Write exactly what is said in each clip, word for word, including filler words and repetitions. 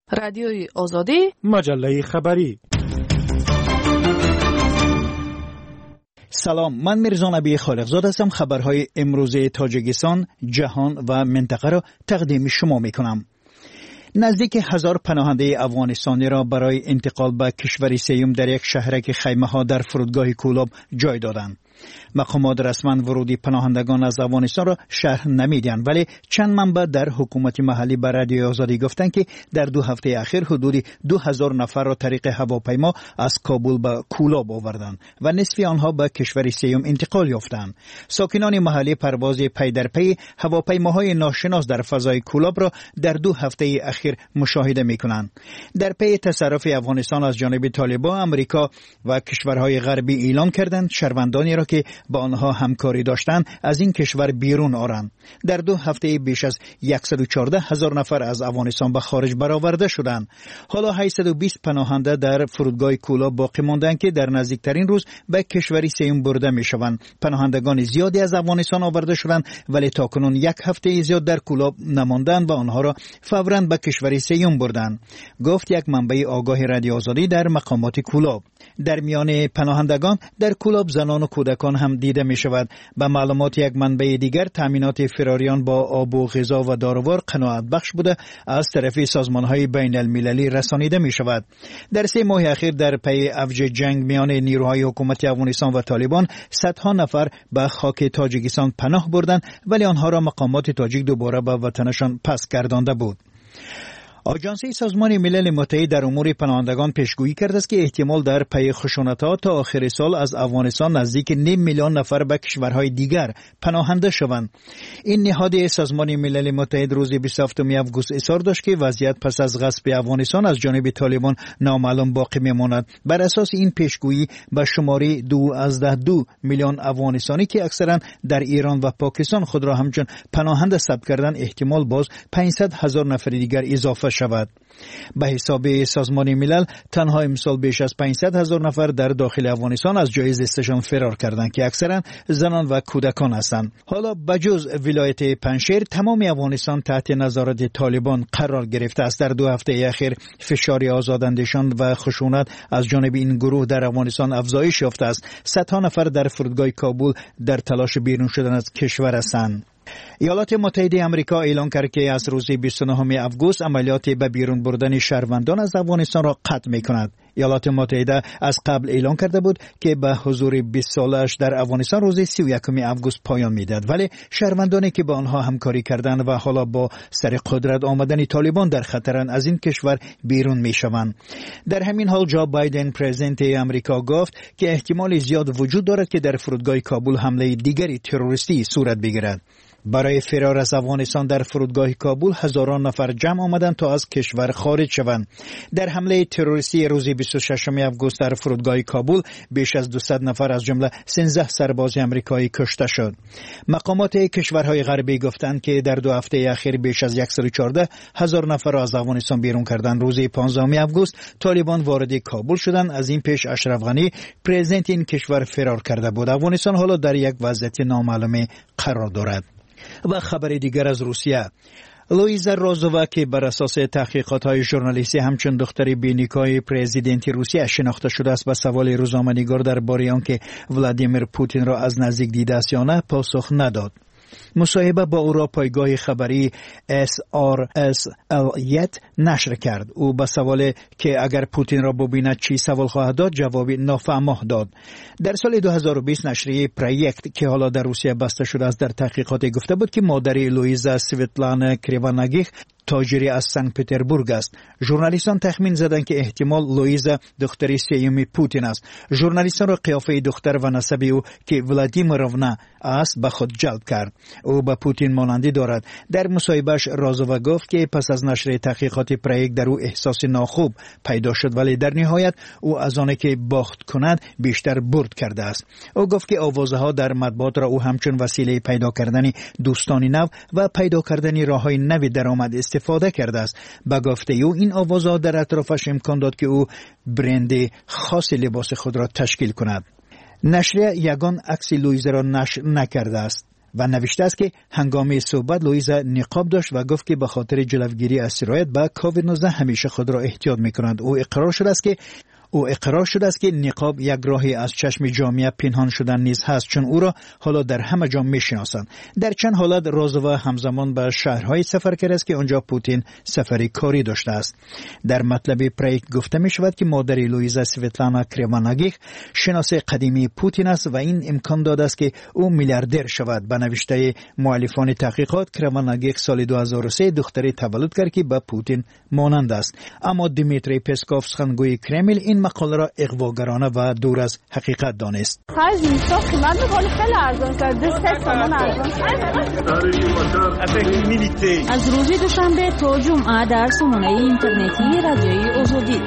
رادیوی آزادی، مجله خبری. سلام، من میرزا نبی خالقزاد هستم. خبرهای امروز تاجیکستان، جهان و منطقه را تقدیم شما میکنم. نزدیک هزار پناهنده افغانستانی را برای انتقال به کشور سیوم در یک شهرک خیمه ها در فرودگاه کولاب جای دادند. مقامات رسما ورودی پناهندگان از افغانستان را شرح نمیدن، ولی چند منبع در حکومت محلی به رادیوی آزادی گفتند که در دو هفته اخیر حدود دو هزار نفر را طریق هواپیما از کابل به کولاب آوردند و نصف آنها به کشور سیوم انتقال یافتند. ساکنان محلی پرواز پی در پی هواپیماهای ناشناس در فضای کولاب را در دو هفته اخیر مشاهده میکنند. در پی تصرف افغانستان از جانب طالبان، امریکا و کشورهای غربی اعلام کردند شهروندانی را که با آنها همکاری داشتند از این کشور بیرون آرند. در دو هفته بیش از صد و چهارده هزار نفر از افغانستان به خارج برآورده شدند. حالا هشتصد و بیست پناهنده در فرودگاه کولاب باقی ماندند که در نزدیکترین روز به کشور سیوم برده میشوند. پناهندگان زیادی از افغانستان آورده شدند، ولی تاکنون یک هفته زیاد در کولاب نماندند و آنها را فوراً به کشور سیوم بردند، گفت یک منبع آگاه رادیو آزادی در مقامات کولاب. در میان پناهندگان در کولاب زنان و کودکان هم دیده می شود. به معلومات یک منبع دیگر، تامینات فراریان با آب و غذا و داروار قناعت بخش بوده از طرف سازمان های بین المللی رسانیده می شود. در سه ماه اخیر در پی اوج جنگ میان نیروهای حکومت افغانستان و طالبان، صدها نفر به خاک تاجیکستان پناه بردند، ولی آنها را مقامات تاجیک دوباره به وطنشان پس گردانده بود. آژانس سازمان ملل متحد در امور پناهندگان پیشگویی کرده است که احتمال در پی خشونت‌ها تا آخر سال از افغانستان نزدیک نیم میلیون نفر به کشورهای دیگر پناهنده شوند. این نهاد سازمان ملل متحد روز بیست و هفتم آگوست اظهار داشت که وضعیت پس از غصب افغانستان از جانب طالبان نامعلوم باقی میماند. بر اساس این پیشگویی به شماره دو از ده دو میلیون افغانستانی که اکثرا در ایران و پاکستان خود را همچون پناهنده ثبت کردند، احتمال باز پانصد هزار نفر دیگر اضافه شود. به حساب سازمان ملل تنها امسال بیش از پانصد هزار نفر در داخل افغانستان از جای زیستشان فرار کردند که اکثرا زنان و کودکان هستند. حالا بجز ولایت پنجشیر، تمام افغانستان تحت نظارت طالبان قرار گرفته است. در دو هفته اخیر فشار آزاداندهشان و خشونت از جانب این گروه در افغانستان افزایش یافته است. صدها نفر در فرودگاه کابل در تلاش بیرون شدن از کشور هستند. ایالات متحده آمریکا اعلام کرد که از روز بیست و نهم آگوست عملیات به بیرون بردن شهروندان از افغانستان را قطع می‌کند. ایالات متحده از قبل اعلام کرده بود که به حضور بیست سالش در افغانستان روز سی و یکم آگوست پایان می‌دهد، ولی شهروندانی که با آنها همکاری کردند و حالا با سر قدرت آمدن طالبان در خطرند از این کشور بیرون می‌شوند. در همین حال جو بایدن پرزیدنت آمریکا گفت که احتمال زیاد وجود دارد که در فرودگاه کابل حمله دیگری تروریستی صورت بگیرد. برای فرار از افغانستان در فرودگاه کابل هزاران نفر جمع آمدند تا از کشور خارج شوند. در حمله تروریستی روز بیست و ششم آگوست در فرودگاه کابل بیش از دویست نفر از جمله سیزده سرباز آمریکایی کشته شد. مقامات کشورهای غربی گفتند که در دو هفته اخیر بیش از صد و چهارده هزار نفر را از افغانستان بیرون کردند. روز پانزدهم آگوست طالبان وارد کابل شدند. از این پیش اشرف غنی پرزیدنت این کشور فرار کرده بود. افغانستان حالا در یک وضعیت نامعلوم قرار دارد. و خبر دیگر از روسیه، لویزا رازووا که بر اساس تحقیقات‌های ژورنالیستی همچون دختر بینیکای پرزیدنت روسیه شناخته شده است، به سوال روزنامه‌نگار درباره آنکه ولادیمیر پوتین را از نزدیک دیده است یا نه پاسخ نداد. مصاحبه با او را پایگاه خبری اس آر اس ال نشر کرد. او به سوال که اگر پوتین را ببیند چی سوال خواهد داد، جواب نافهمه داد. در سال دو هزار و بیست نشریه پروژکت که حالا در روسیه بسته شده است در تحقیقات گفته بود که مادر لویزا سویتلانا کریواناگیخ تاجری از سن پتربورگ است. ژورنالیستان تخمین زدند که احتمال لویزا دختری سیوم پوتین است. ژورنالیستان را قیافه دختر و نسب او که ولادیمیرونا است به خود جلب کرد. او به پوتین مانندی دارد. در مصاحبهش رازووا گفت که پس از نشر تحقیقات پروژکت در او احساس ناخوب پیدا شد، ولی در نهایت او از آنه که باخت کند بیشتر برد کرده است. او گفت که آوازها در مطبوعات را او همچون وسیله پیدا کردن دوستان نو و پیدا کردن راه‌های نو درآمد استفاده کرده است. با گفته او این آوازها در اطرافش امکان داد که او برند خاص لباس خود را تشکیل کند. نشریه یگان عکس لویزا را نشر نکرده است. و نوشته است که هنگام صحبت لویزا نقاب داشت و گفت که به خاطر جلوگیری از سرایت به کووید نوزده همیشه خود را احتیاط می‌کنند. او اقرار شده است که او اقرار شده است که نقاب یک راهی از چشم جامعه پنهان شدن نیز هست، چون او را حالا در همه جا میشناسند. در چند حالت رازووا همزمان به شهرهای سفر کرده است که آنجا پوتین سفری کاری داشته است. در مطلب پروژه گفته می شود که مادر لویزا سویتلانا کریواناگیخ شناس قدیمی پوتین است و این امکان داده است که او میلیاردر شود. به نوشته مؤلفان تحقیقات، کریواناگیخ سال دو هزار و سه دختری تولد کرد که به پوتین مانند است. اما دیمیتری پسکوف سخنگوی کرمل این مقاله را اغواگرانه و دور از حقیقت دانست. از روز دوشنبه تا جمعه در سامانه اینترنتی رادیوی آزادی.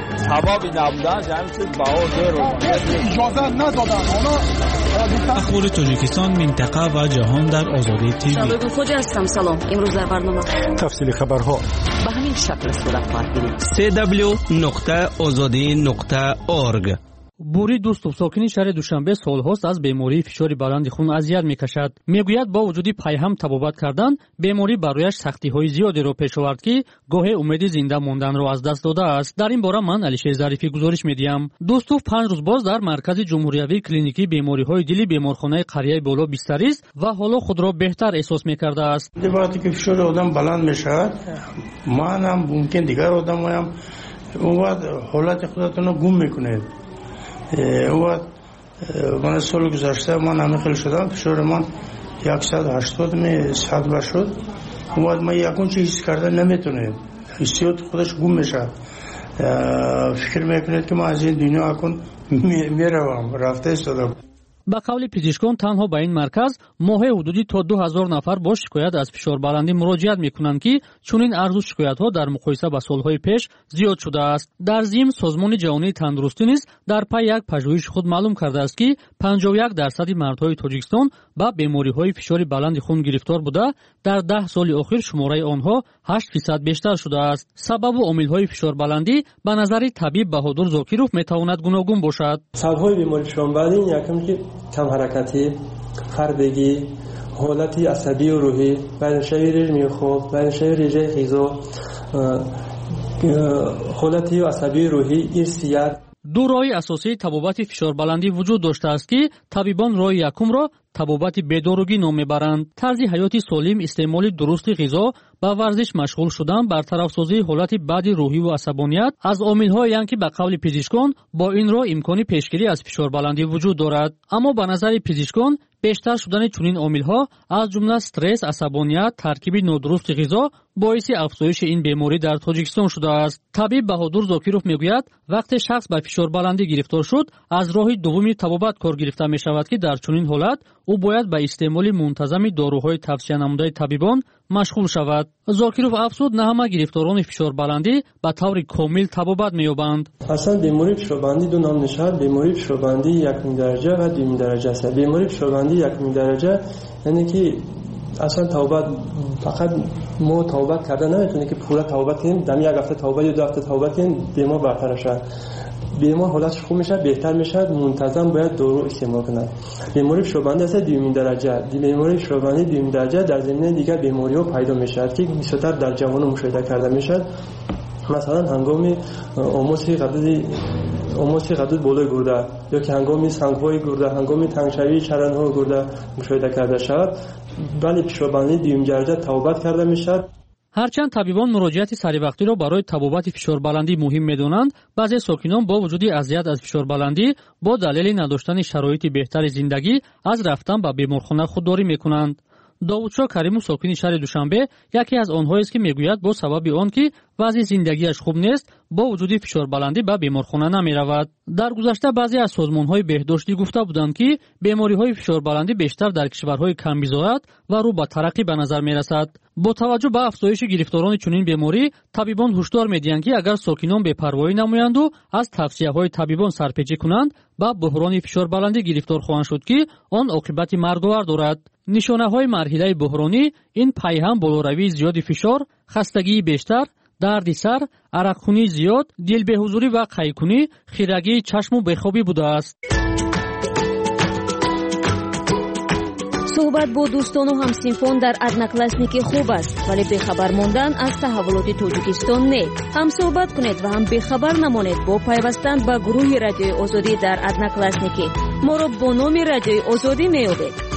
اخبار تاجیکستان، منطقه و جهان در آزادی تیوی. شباب خوج هستم. سلام. امروز در برنامه تفصیل خبرها به همین شکل صورت خواهد گرفت. سی دبلیو نقطه آزادی نقطه اورگ. بوری دوستوف ساکنی شهر دوشنبه سالهاست از بیماری فشار بلند خون اذیت میکشد. میگوید با وجود پیهم طبابت کردن، بیماری برایش سختی‌های زیادی را پیش آورد که گاهی امید زنده ماندن را از دست داده است. در این باره من علیشیر ظریفی گزارش میدیم. دوستوف پنج روز باز در مرکز جمهوریوی کلینیکی بیماری‌های دلی بیمارخانه قریه بالا بستری است و حالا خود را بهتر احساس میکرده است. وقتی که فشار آدم بلند میشه، من هم ممکن دیگر آدم هم اون وقت حالت خودتون رو گم میکنید. او من سال گذشته من نمیخیل شدم، فشار من صد و هشتاد می صد بر شد. او من یکون چیز حس کرده نمیتونه، حسیات خودش گم میشه. فکر میکنید که من از این دنیا اکن میروم، رفته استادم. با قول پزشکان تنها به این مرکز ماهی حدودی تا دو هزار نفر با شکایت از فشار بلندی مراجعت میکنند که چنین ارز و شکایت ها در مقایسه با سالهای پیش زیاد شده است. در ضمن سازمان جهانی تندرستی نیز در پی یک پژوهش خود معلوم کرده است که پنجاه و یک درصد مردهای تاجیکستان با بیماری‌های فشار بلند خون گرفتار بوده. در ده سال اخیر شماره آنها هشت درصد بیشتر شده است. سبب و عامل‌های فشار بلندی به نظر طبیب بهادر زاکیروف میتواند گوناگون باشد. سبب‌های بیماری فشار بلند یکم که کم حرکتی، خردگی، حالتی عصبی و روحی، برنشای رژیم خواب، برنشای رژه غذا، حالتی عصبی روحی، ارثیت. دو راه اساسی طبابت فشار بلندی وجود داشته است که طبیبان راه یکم را طبابت بی‌داروگی نام میبرند. طرز حیاتی سالم، استعمال درست غذا، با ورزش مشغول شدن، برطرف سازی حالت بد روحی و عصبانیت از عامل‌هایی هستند که به قول پزشکان با این راه امکان پیشگیری از فشار بلندی وجود دارد. اما به نظر پزشکان بیشتر شدن چنین عامل‌ها از جمله استرس، عصبانیت، ترکیب نادرست غذا باعث افزایش این بیماری در تاجیکستان شده است. طبیب بهادر زاکیروف میگوید وقتی شخص به فشار بلندی گرفتار شد، از راه دومی طبابت کار گرفته می شود که در چنین حالت او باید به استعمال منتظم داروهای توصیه نموده طبیبان مشغول شود. زاکیروف افزود نه همه گرفتاران فشار بلندی به طور کامل طبابت می‌یابند. اصلا بیماری فشار بلندی دو نام نشد. بیماری فشار بلندی یکم درجه و دوم درجه است. بیماری فشار بلندی یکم درجه یعنی که اصلا توبت فقط ما توبت کردن نمیتونه که پورا توبت کنیم، دم یک هفته توبت یا دو هفته توبت کنیم بیمار برطرف شد. بیمار حالتش خوب میشه، بهتر میشه، منتظم باید دارو استعمال کنه. بیماری فشار بلندی است دوم درجه. بیماری فشار بلندی دوم درجه در زمینه دیگر بیماری‌ها پیدا میشه که بیشتر در جوانان مشاهده کرده میشه. مثلا هنگام آموزش غدد آموزش غدد بالای گرده یا که هنگام سنگ‌های گرده، هنگام تنگشوی چرندهای گرده مشاهده کرده شود. ولی فشار بلندی دوم درجه توبت کرده میشه. هرچند طبیبان مراجعت سریع را برای طبابت فشار بلندی مهم می‌دانند، بعضی ساکنان با وجود اذیت از فشار بلندی با دلیل نداشتن شرایط بهتر زندگی از رفتن به بیمارخانه خودداری می‌کنند. داوودشاه کریمو ساکن شهر دوشنبه یکی از آنهایی است که میگوید با سبب آن که وضع زندگیش خوب نیست با وجود فشار بلندی به بیمارخانه نمی‌رود. در گذشته بعضی از سازمان‌های بهداشتی گفته بودند که بیماری‌های فشار بلندی بیشتر در کشورهای کم بضاعت و رو به ترقی به نظر می‌رسد. با توجه به افزایش گرفتاران چنین بیماری، طبیبان هشدار می‌دهند که اگر ساکنان بی‌پروایی نمایند و از توصیه‌های طبیبان سرپیچی کنند، با بحران فشار بلندی گرفتار خواهند شد که آن عاقبت مرگاور دارد. نشانه‌های مرحله بحرانی این پیهم بالاروی زیاد فشار، خستگی بیشتر، درد سر، عرقخونی زیاد، دل بی‌حضوری و قیکنی، خیرگی چشم و بیخوابی بوده است. صحبت با دوستان و همسینفان در ادناکلاسنیکی خوب است، ولی بخبر ماندن از تحولات تاجیکستان نه. هم صحبت کنید و هم بخبر نمانید با پیوستن به گروه رادیوی آزادی در ادناکلاسنیکی. ما را با نام رادیوی آزادی میابید.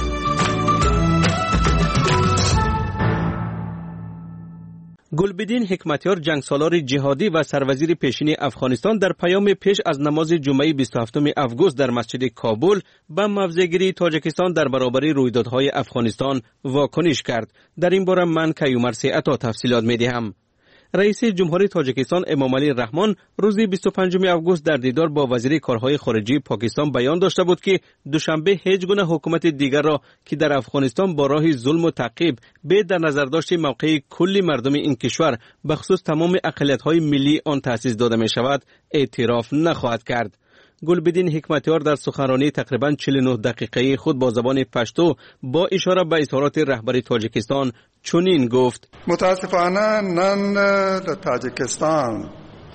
گلبدین حکمتیار جنگسالار جهادی و سروزیر پیشین افغانستان در پیام پیش از نماز جمعه بیست و هفتم اوگوست در مسجد کابل به موضع‌گیری تاجیکستان در برابر رویدادهای افغانستان واکنش کرد. در این باره من کیومر سیعتا تفصیلات می‌دهم. رئیس جمهوری تاجیکستان امامعلی رحمان روز بیست و پنجم اوگوست در دیدار با وزیر کارهای خارجی پاکستان بیان داشته بود که دوشنبه هیچ گونه حکومت دیگر را که در افغانستان با راه ظلم و تعقیب به در نظر داشت موقع کلی مردم این کشور به خصوص تمام اقلیت‌های ملی آن تأسیس داده می شود اعتراف نخواهد کرد. گلبدین حکمتیار در سخنرانی تقریباً چهل و نه دقیقه‌ای خود با زبان پشتو با اشاره به اظهارات رهبر تاجیکستان چنین گفت: متاسفانه نن در تاجیکستان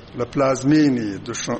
لپلازمینی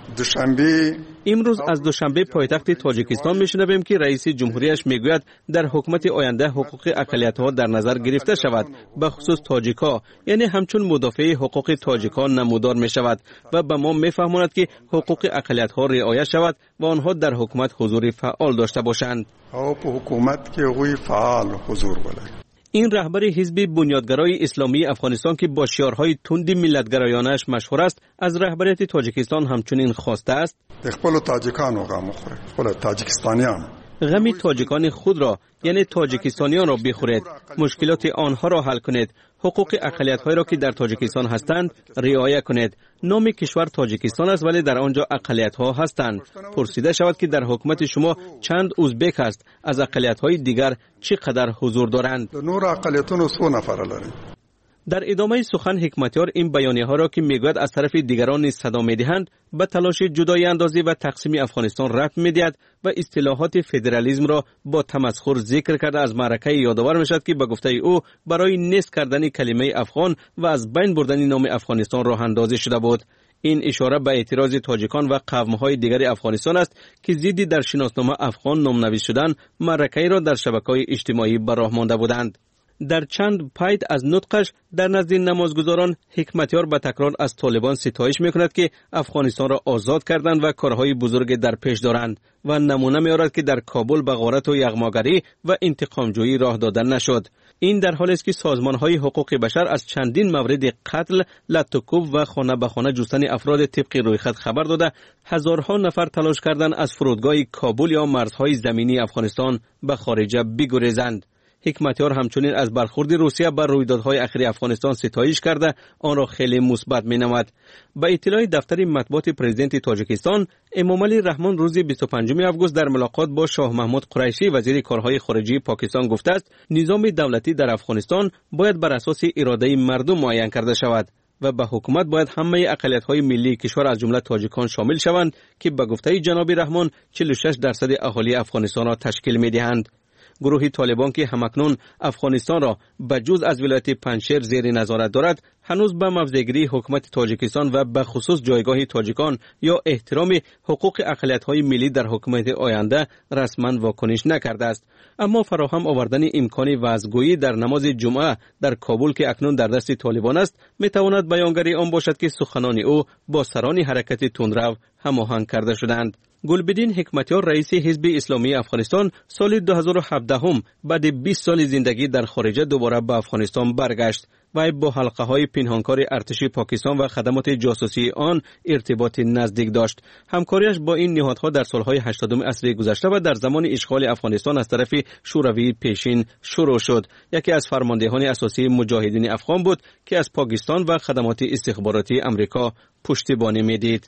دوشنبه امروز از دوشنبه پایتخت تاجیکستان میشنویم که رئیس جمهوریش میگوید در حکومت آینده حقوق اقلیت‌ها در نظر گرفته شود، به خصوص تاجیک‌ها، یعنی همچون مدافع حقوق تاجیکان نمودار می شود و به ما میفهماند که حقوق اقلیت‌ها رعایت شود و آنها در حکومت حضور فعال داشته باشند. او په حکومت کې غوی فعال حضور ولري. این رهبر حزب بنیادگرای اسلامی افغانستان که با شعارهای تند ملتگرایانش مشهور است، از رهبریت تاجیکستان همچنین خواسته است خپل تاجیکانو غم بخوره، خپل تاجیکستانیان غم تاجیکان خود را یعنی تاجیکستانیان را بخورید، مشکلات آنها را حل کنید، حقوق اقلیت‌های را که در تاجیکستان هستند رعایت کنید. نام کشور تاجیکستان است ولی در آنجا اقلیت‌ها هستند. پرسیده شود که در حکومت شما چند ازبک است، از اقلیت‌های دیگر چقدر حضور دارند؟ نور اقلیتونو سو نفر لري. در ادامه سخن حکمتیار این بیانیه ها را که میگوید از طرف دیگران نیز صدا میدهند به تلاش جدایی اندازی و تقسیم افغانستان رفت میدهد و اصطلاحات فدرالیسم را با تمسخر ذکر کرده از معرکه یادآور میشد که به گفته او برای نیست کردن کلمه افغان و از بین بردن نام افغانستان راه اندازی شده بود. این اشاره به اعتراض تاجیکان و قوم‌های دیگر افغانستان است که ضد در شناسنامه افغان نام‌نویس شدن معرکه را در شبکه‌های اجتماعی به راه مانده بودند. در چند پایت از نطقش در نزد نمازگزاران حکمتیار به تکرار از طالبان ستایش میکند که افغانستان را آزاد کردند و کارهای بزرگ در پیش دارند و نمونه میارد که در کابل به غارت و یغماگری و انتقامجویی راه دادن نشد. این در حالی است که سازمان‌های حقوق بشر از چندین مورد قتل، لطوکوب و خانه به خانه جستن افراد طبق رویخط خبر داده، هزارها نفر تلاش کردند از فرودگاه کابل یا مرزهای زمینی افغانستان به خارج بگریزند. حکمتیار همچنین از برخورد روسیه بر رویدادهای اخیر افغانستان ستایش کرده آن را خیلی مثبت مینامد. به اطلاع دفتر مطبوعات پرزیدنت تاجیکستان، امامعلی رحمان روز بیست و پنجم اوگوست در ملاقات با شاه محمود قریشی وزیر کارهای خارجی پاکستان گفته است نظام دولتی در افغانستان باید بر اساس اراده مردم معین کرده شود و به حکومت باید همه اقلیت‌های ملی کشور از جمله تاجیکان شامل شوند که به گفته جناب رحمان چهل و شش درصد اهالی افغانستان را تشکیل می‌دهند. گروه طالبان که همکنون افغانستان را بجز از ولایت پنجشیر زیر نظارت دارد، هنوز به موضع‌گیری حکومت تاجیکستان و به خصوص جایگاه تاجیکان یا احترام حقوق اقلیت‌های ملی در حکومت آینده رسما واکنش نکرده است. اما فراهم آوردن امکان وعظگویی در نماز جمعه در کابل که اکنون در دست طالبان است، میتواند بیانگری آن باشد که سخنان او با سران حرکت تندرو هماهنگ کرده شدند. گلبدین حکمتیار رئیس حزب اسلامی افغانستان سال دو هزار و هفده هم بعد بیست سال زندگی در خارج دوباره به افغانستان برگشت و با حلقه های پنهانکار ارتش پاکستان و خدمات جاسوسی آن ارتباط نزدیک داشت. همکاریش با این نهادها در سالهای هشتادم عصر گذشته و در زمان اشغال افغانستان از طرف شوروی پیشین شروع شد. یکی از فرماندهان اساسی مجاهدین افغان بود که از پاکستان و خدمات استخباراتی امریکا پشتیبانی میدید.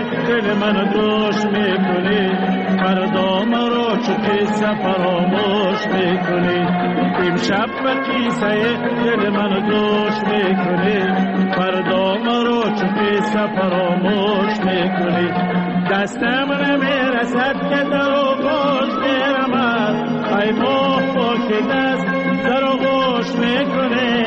من دوش میکنی فردا مرا چو قصه فراموش فراموش میکنی امشب به قصه دل من گوش میکنی فردا مرا چو قصه فراموش میکنی دستم نمیرسد که در آغوش میرمد ای ماه با که دست در آغوش میکنی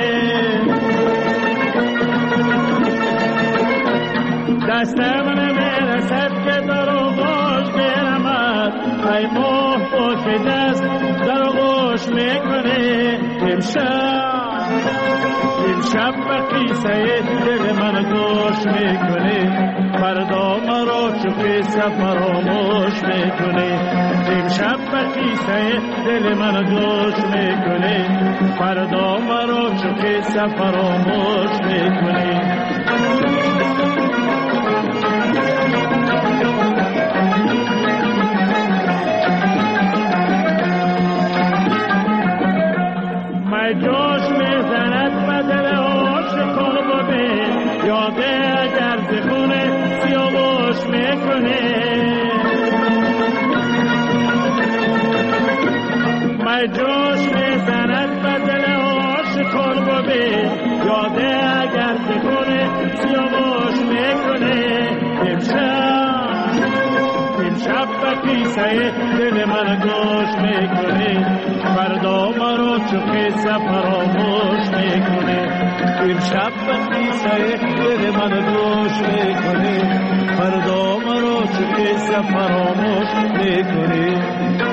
دستم نمیرسد که در آغوش میرمد ای ماه با که دست در آغوش میکنی امشب امشب به قصه دل من گوش میکنی فردا مرا چو قصه فراموش میکنی امشب به قصه دل من گوش میکنی فردا مرا چو قصه فراموش میکنی مای جوش میزند بدل عاشقان ببین یاده اگر زخونه سیاوش میکنه مای جوش میزند بدل عاشقان ببین یاده اگر زخونه سیاوش میکنه امشب امشب به قصه دل من گوش میکنی فردا مرا چو قصه فراموش میکنی امشب به قصه دل من گوش میکنی فردا مرا چو قصه فراموش میکنی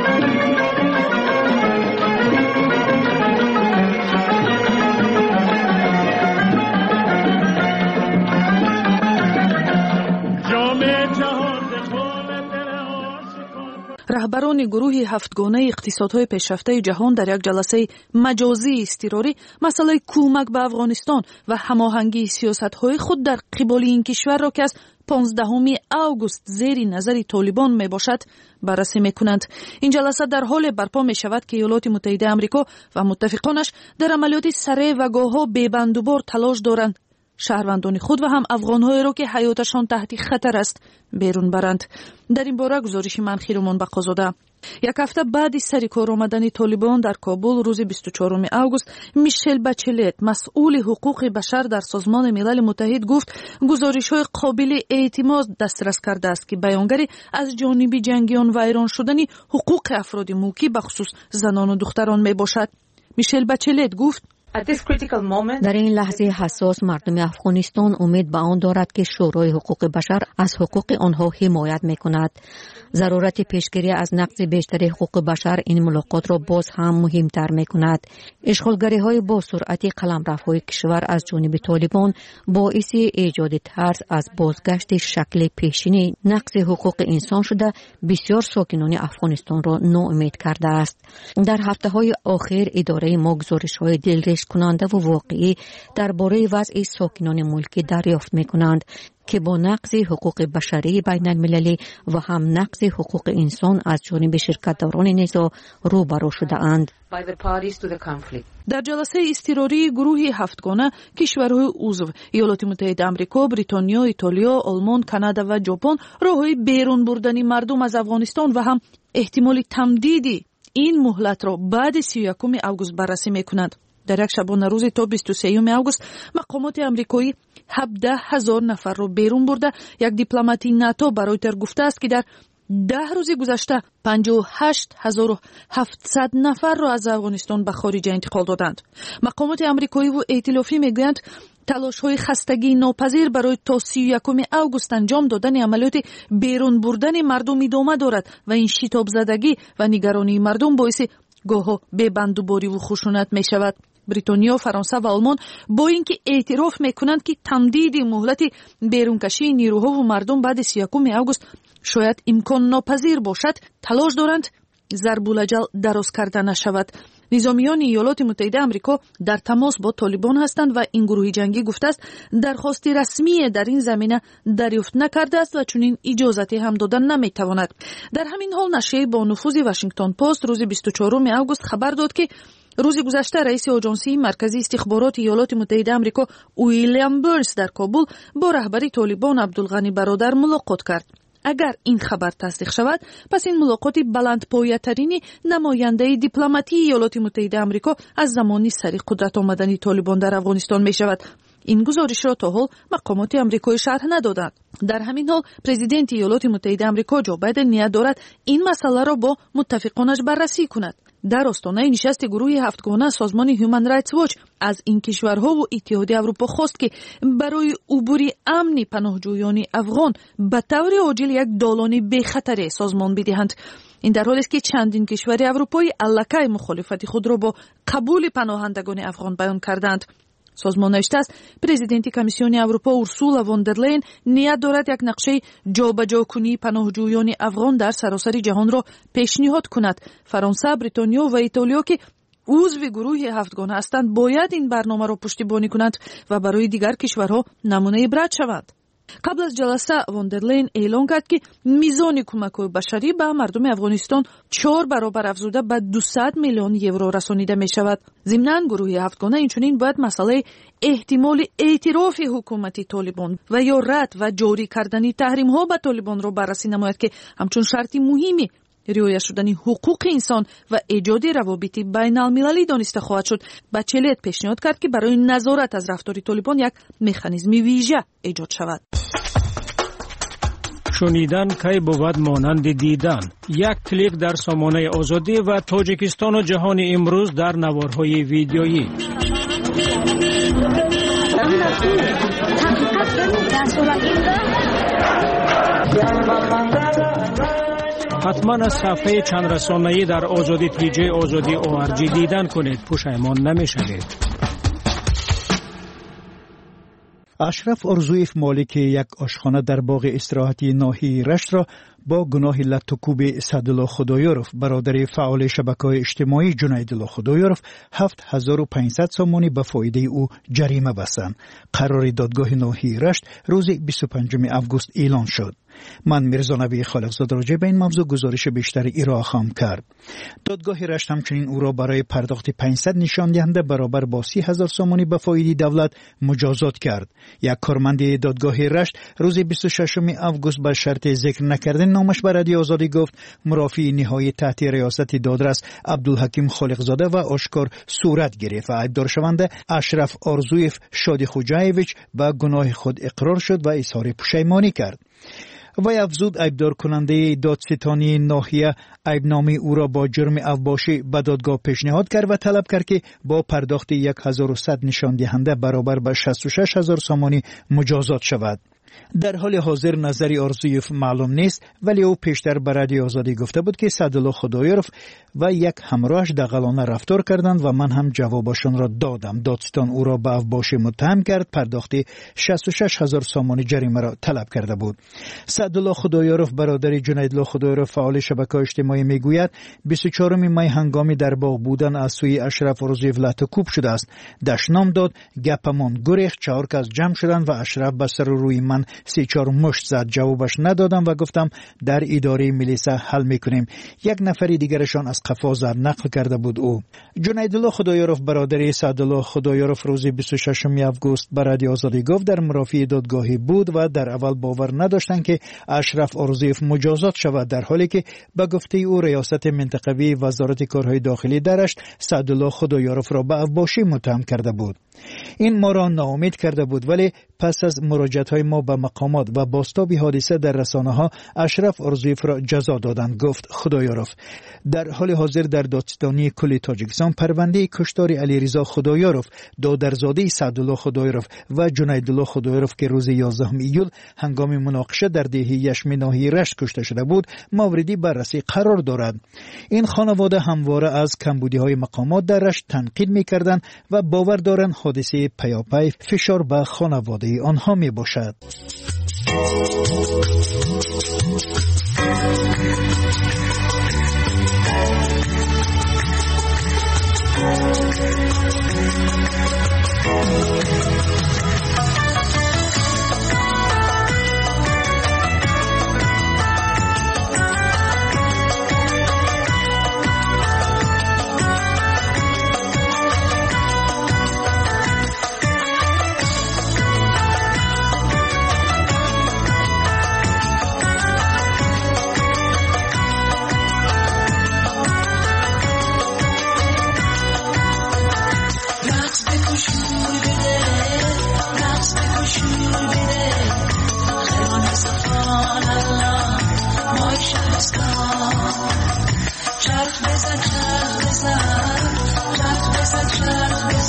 раҳбарони гурӯҳи ҳафтгонаи иқтисодҳои пешрафтаи ҷаҳон дар як ҷаласаи маҷозии изтирорӣ масъалаи кӯмак ба афғонистон ва ҳамоҳангии сиёсатҳои худ дар қиболи ин кишварро ки аз понздаҳуми август зери назари толибон мебошад баррасӣ мекунанд. ин ҷаласа дар ҳоле барпо мешавад ки иёлоти муттаҳидаи амрико ва муттафиқонаш дар амалиёти саре ва гоҳҳо бебандубор талош доранд шаҳрвандони худ ва ҳам афғонҳоеро ки ҳаёташон таҳти хатар аст берун баранд. дар ин бора гузориши манхи Румон Бақозода. як ҳафта баъди сари кор омадани толибон дар Кобул рӯзи бисту чорум август Мишел Бачелет масъули ҳуқуқи башар дар Созмони Милали Муттаҳид гуфт гузоришҳои қобили эътимод дастрас кардааст ки баёнгари аз ҷониби ҷангиён вайрон шудани ҳуқуқи афроди мулкӣ бахусус занону духтарон мебошад. Мишел Бачелет гуфт дар ин лаҳзаи ҳассос мардуми афғонистон умед ба он дорад ки шӯрои ҳуқуқи башар аз ҳуқуқи онҳо ҳимоят мекунад. зарурати пешгирӣ аз нақзи бештари ҳуқуқи башар ин мулоқотро боз ҳам муҳимтар мекунад. ишғолгариҳои босуръати қаламрафҳои кишвар аз ҷониби толибон боиси эҷоди тарс аз бозгашти шакли пешини нақзи ҳуқуқи инсон шуда бисёр сокинони афғонистонро ноумед кардааст. дар ҳафтаҳои охир идораи мо гузоришҳои дилрезкунандаву воқеӣ дар бораи вазъи сокинони мулкӣ дарёфт мекунанд ки бо нақзи ҳуқуқи башарии байналмилалӣ ва ҳам нақзи ҳуқуқи инсон аз ҷониби ширкатдорони низо рӯбарӯ шудаанд. дар ҷаласаи изтирории гурӯҳи ҳафтгона кишварҳои узв иёлоти муттаҳидаи амрико, бритониё, итолиё, олмон, канада ва ҷопон роҳҳои берун бурдани мардум аз афғонистон ва ҳам эҳтимоли тамдиди ин муҳлатро баъди сию якуми август баррасӣ мекунанд. дар як шабонарӯзи то бисту сеюми август мақомоти амрикоӣ ҳабдаҳ ҳазор нафарро берун бурда як дипломати нато ба Ройтер гуфтааст ки дар даҳ рӯзи гузашта панҷоҳу ҳашт ҳазору ҳафтсад нафарро аз афғонистон ба хориҷа интиқол доданд. мақомоти амрикоиву эътилофӣ мегӯянд талошҳои хастагии нопазир барои то сию якуми август анҷом додани амалиёти берун бурдани мардум идома дорад ва ин шитобзадагӣ ва нигаронии мардум боиси гоҳо бебандубориву хушунат мешавад. бритониё, фаронса ва олмон бо ин ки эътироф мекунанд ки тамдиди муҳлати берункашии нирӯҳову мардум баъди сию якуми август шояд имконнопазир бошад, талош доранд зарбулаҷал дароз карда нашавад. низомиёни иёлоти муттаҳидаи амрико дар тамос бо толибон ҳастанд ва ин гурӯҳи ҷангӣ гуфтааст дархости расмие дар ин замина дарёфт накардааст ва чунин иҷозате ҳам дода наметавонад. дар ҳамин ҳол нашрияи бо нуфузи Вашингтон пост рӯзи бисту чорум август хабар дод ки рӯзи гузашта раиси оҷонсии марказии истихбороти иёлоти муттаҳидаи амрико Уильям Бернс дар Кобул бо раҳбари толибон Абдулғани бародар мулоқот кард. اگر این خبر تصدیق شود، پس این ملاقات بلندپایه‌ترین نماینده دیپلماتی ایالات متحده آمریکا از زمانی سری قدرت آمدن طالبان در افغانستان می شود. این گزارش را تا حال مقامات آمریکایی شرح ندادند. در همین حال پرزیدنت ایالات متحده آمریکا جو بایدن نیت دارد این مسئله را با متفقانش بررسی کند. در آستانه نشست گروه هفتگانه سازمان هیومن رایتس واچ از این کشورها و اتحادیه اروپا خواست که برای عبور امنی پناهجویان افغان به طور عاجل یک دالان بی خطر سازمان بدهند. این در حالی است که چندین کشور اروپایی الکی مخالفت خود را با قبول پناهندگان افغان بیان کردند. سازمان نوشته است پرزیدنت کمیسیون اروپا اورسولا وندرلاین نیت دارد یک نقشه جابجا کنی پناهجویان افغان در سراسر جهان را پیشنهاد کند. فرانسه، بریتانیا و ایتالیا که عضو گروه هفتگانه هستند باید این برنامه را پشتیبانی کنند و برای دیگر کشورها نمونه عبرت شوند. قبل از جلسه وندرلاین اعلام کرد که میزان کمک‌های بشری به مردم افغانستان چهار برابر افزوده به دویست میلیون یورو رسانیده می شود. ضمناً گروه هفتگانه اینچنین باید مسئله احتمال اعتراف حکومت طالبان و یا رد و جاری کردن تحریم‌ها به طالبان را بررسی نماید که همچون شرطی مهمی رعایت شدن حقوق انسان و ایجاد روابط بین المللی دانسته خواهد شد. با چلیت پیشنهاد کرد که برای نظارت از رفتار طالبان یک مکانیزم ویژه ایجاد شود. شنیدن کی بود مانند دیدن. یک کلیک در سامانه آزادی و تاجیکستان و جهان امروز در نوارهای ویدیویی. حتما از صفحه چند رسانه‌ای در آزادی تیجی آزادی او آر جی دیدن کنید، پشیمان نمی‌شوید. اشرف ارزویف مالک یک آشخانه در باغ استراحتی ناحیه رشت را با گناه لط و کوب سعدالله خدایارف برادر فعال شبکه‌های اجتماعی جنیدالله خدایارف هفت هزار و پانصد سامانی به فایده او جریمه بستند. قرار دادگاه ناحیه رشت روز بیست و پنجم آگوست اعلان شد. من میرزا نبی خالقزاده راجع به این موضوع گزارش بیشتری ارائه خواهم کرد. دادگاه رشت همچنین او را برای پرداخت پانصد نشان دهنده برابر با سی هزار سامانی به فایده دولت مجازات کرد. یک کارمند دادگاه رشت روز بیست و ششم آگوست به شرط ذکر نکردن نامش به رادیو آزادی گفت مرافع نهایی تحت ریاست دادرس عبدالحکیم خالقزاده و آشکار صورت گرفت و عیبدار شونده اشرف آرزویف شادی خوجایویچ به گناه خود اقرار شد و اظهار پشیمانی کرد. و افزود عیبدار کننده دادستانی ناحیه عیبنامه او را با جرم اوباشی به دادگاه پیشنهاد کرد و طلب کرد که با پرداخت هزار و صد نشان دهنده برابر به شصت و شش هزار سامانی مجازات شود. در حال حاضر نظری آرزویف معلوم نیست، ولی او پیشتر به رادیو آزادی گفته بود که سعدالله خدایارف و یک همراهش دغلانه رفتار کردند و من هم جوابشان را دادم. دادستان او را به اوباشی متهم کرد، پرداخت شصت و شش هزار سامان جریمه را طلب کرده بود. سعدالله خدایارف برادر جنیدالله خدایارف فعال شبکه اجتماعی میگوید بیست و چهارم می هنگامی در باغ بودن از سوی اشرف آرزویف لطو کوب شده است. دشنام داد، گپمان گریخت، چهار کس جمع شدند و اشرف به سر روی من سه چهار مشت زد. جوابش ندادم و گفتم در اداره ملیسا حل میکنیم. یک نفر دیگرشان از قفا زد، نقل کرده بود او. جنیدالله خدایارف برادر سعدالله خدایارف روز بیست و ششم آگوست به رادیو آزادی گفت در مرافع دادگاهی بود و در اول باور نداشتند که اشرف آرزویف مجازات شود، در حالی که به گفته او ریاست منطقوی وزارت کارهای داخلی درشت سعدالله خدایارف را به اوباشی متهم کرده بود. این ما را ناامید کرده بود، ولی پس از مراجعت‌های ما به مقامات و بازتاب حادثه در رسانه‌ها اشرف آرزویف را جزا دادند، گفت خدایارف. در حال حاضر در دادستانی کل تاجیکستان پرونده کشتار علیرضا خدایارف، دادرزاده سعدالله خدایارف و جنیدالله خدایارف که روز یازدهم ایول هنگام مناقشه در دهه یشم ناحیه رشت کشته شده بود موردی بررسی قرار دارد. این خانواده همواره از کمبودی‌های مقامات در رشت تنقید می‌کردند و باور دارند حادثه پیاپی فشار به خانواده آنها می باشد.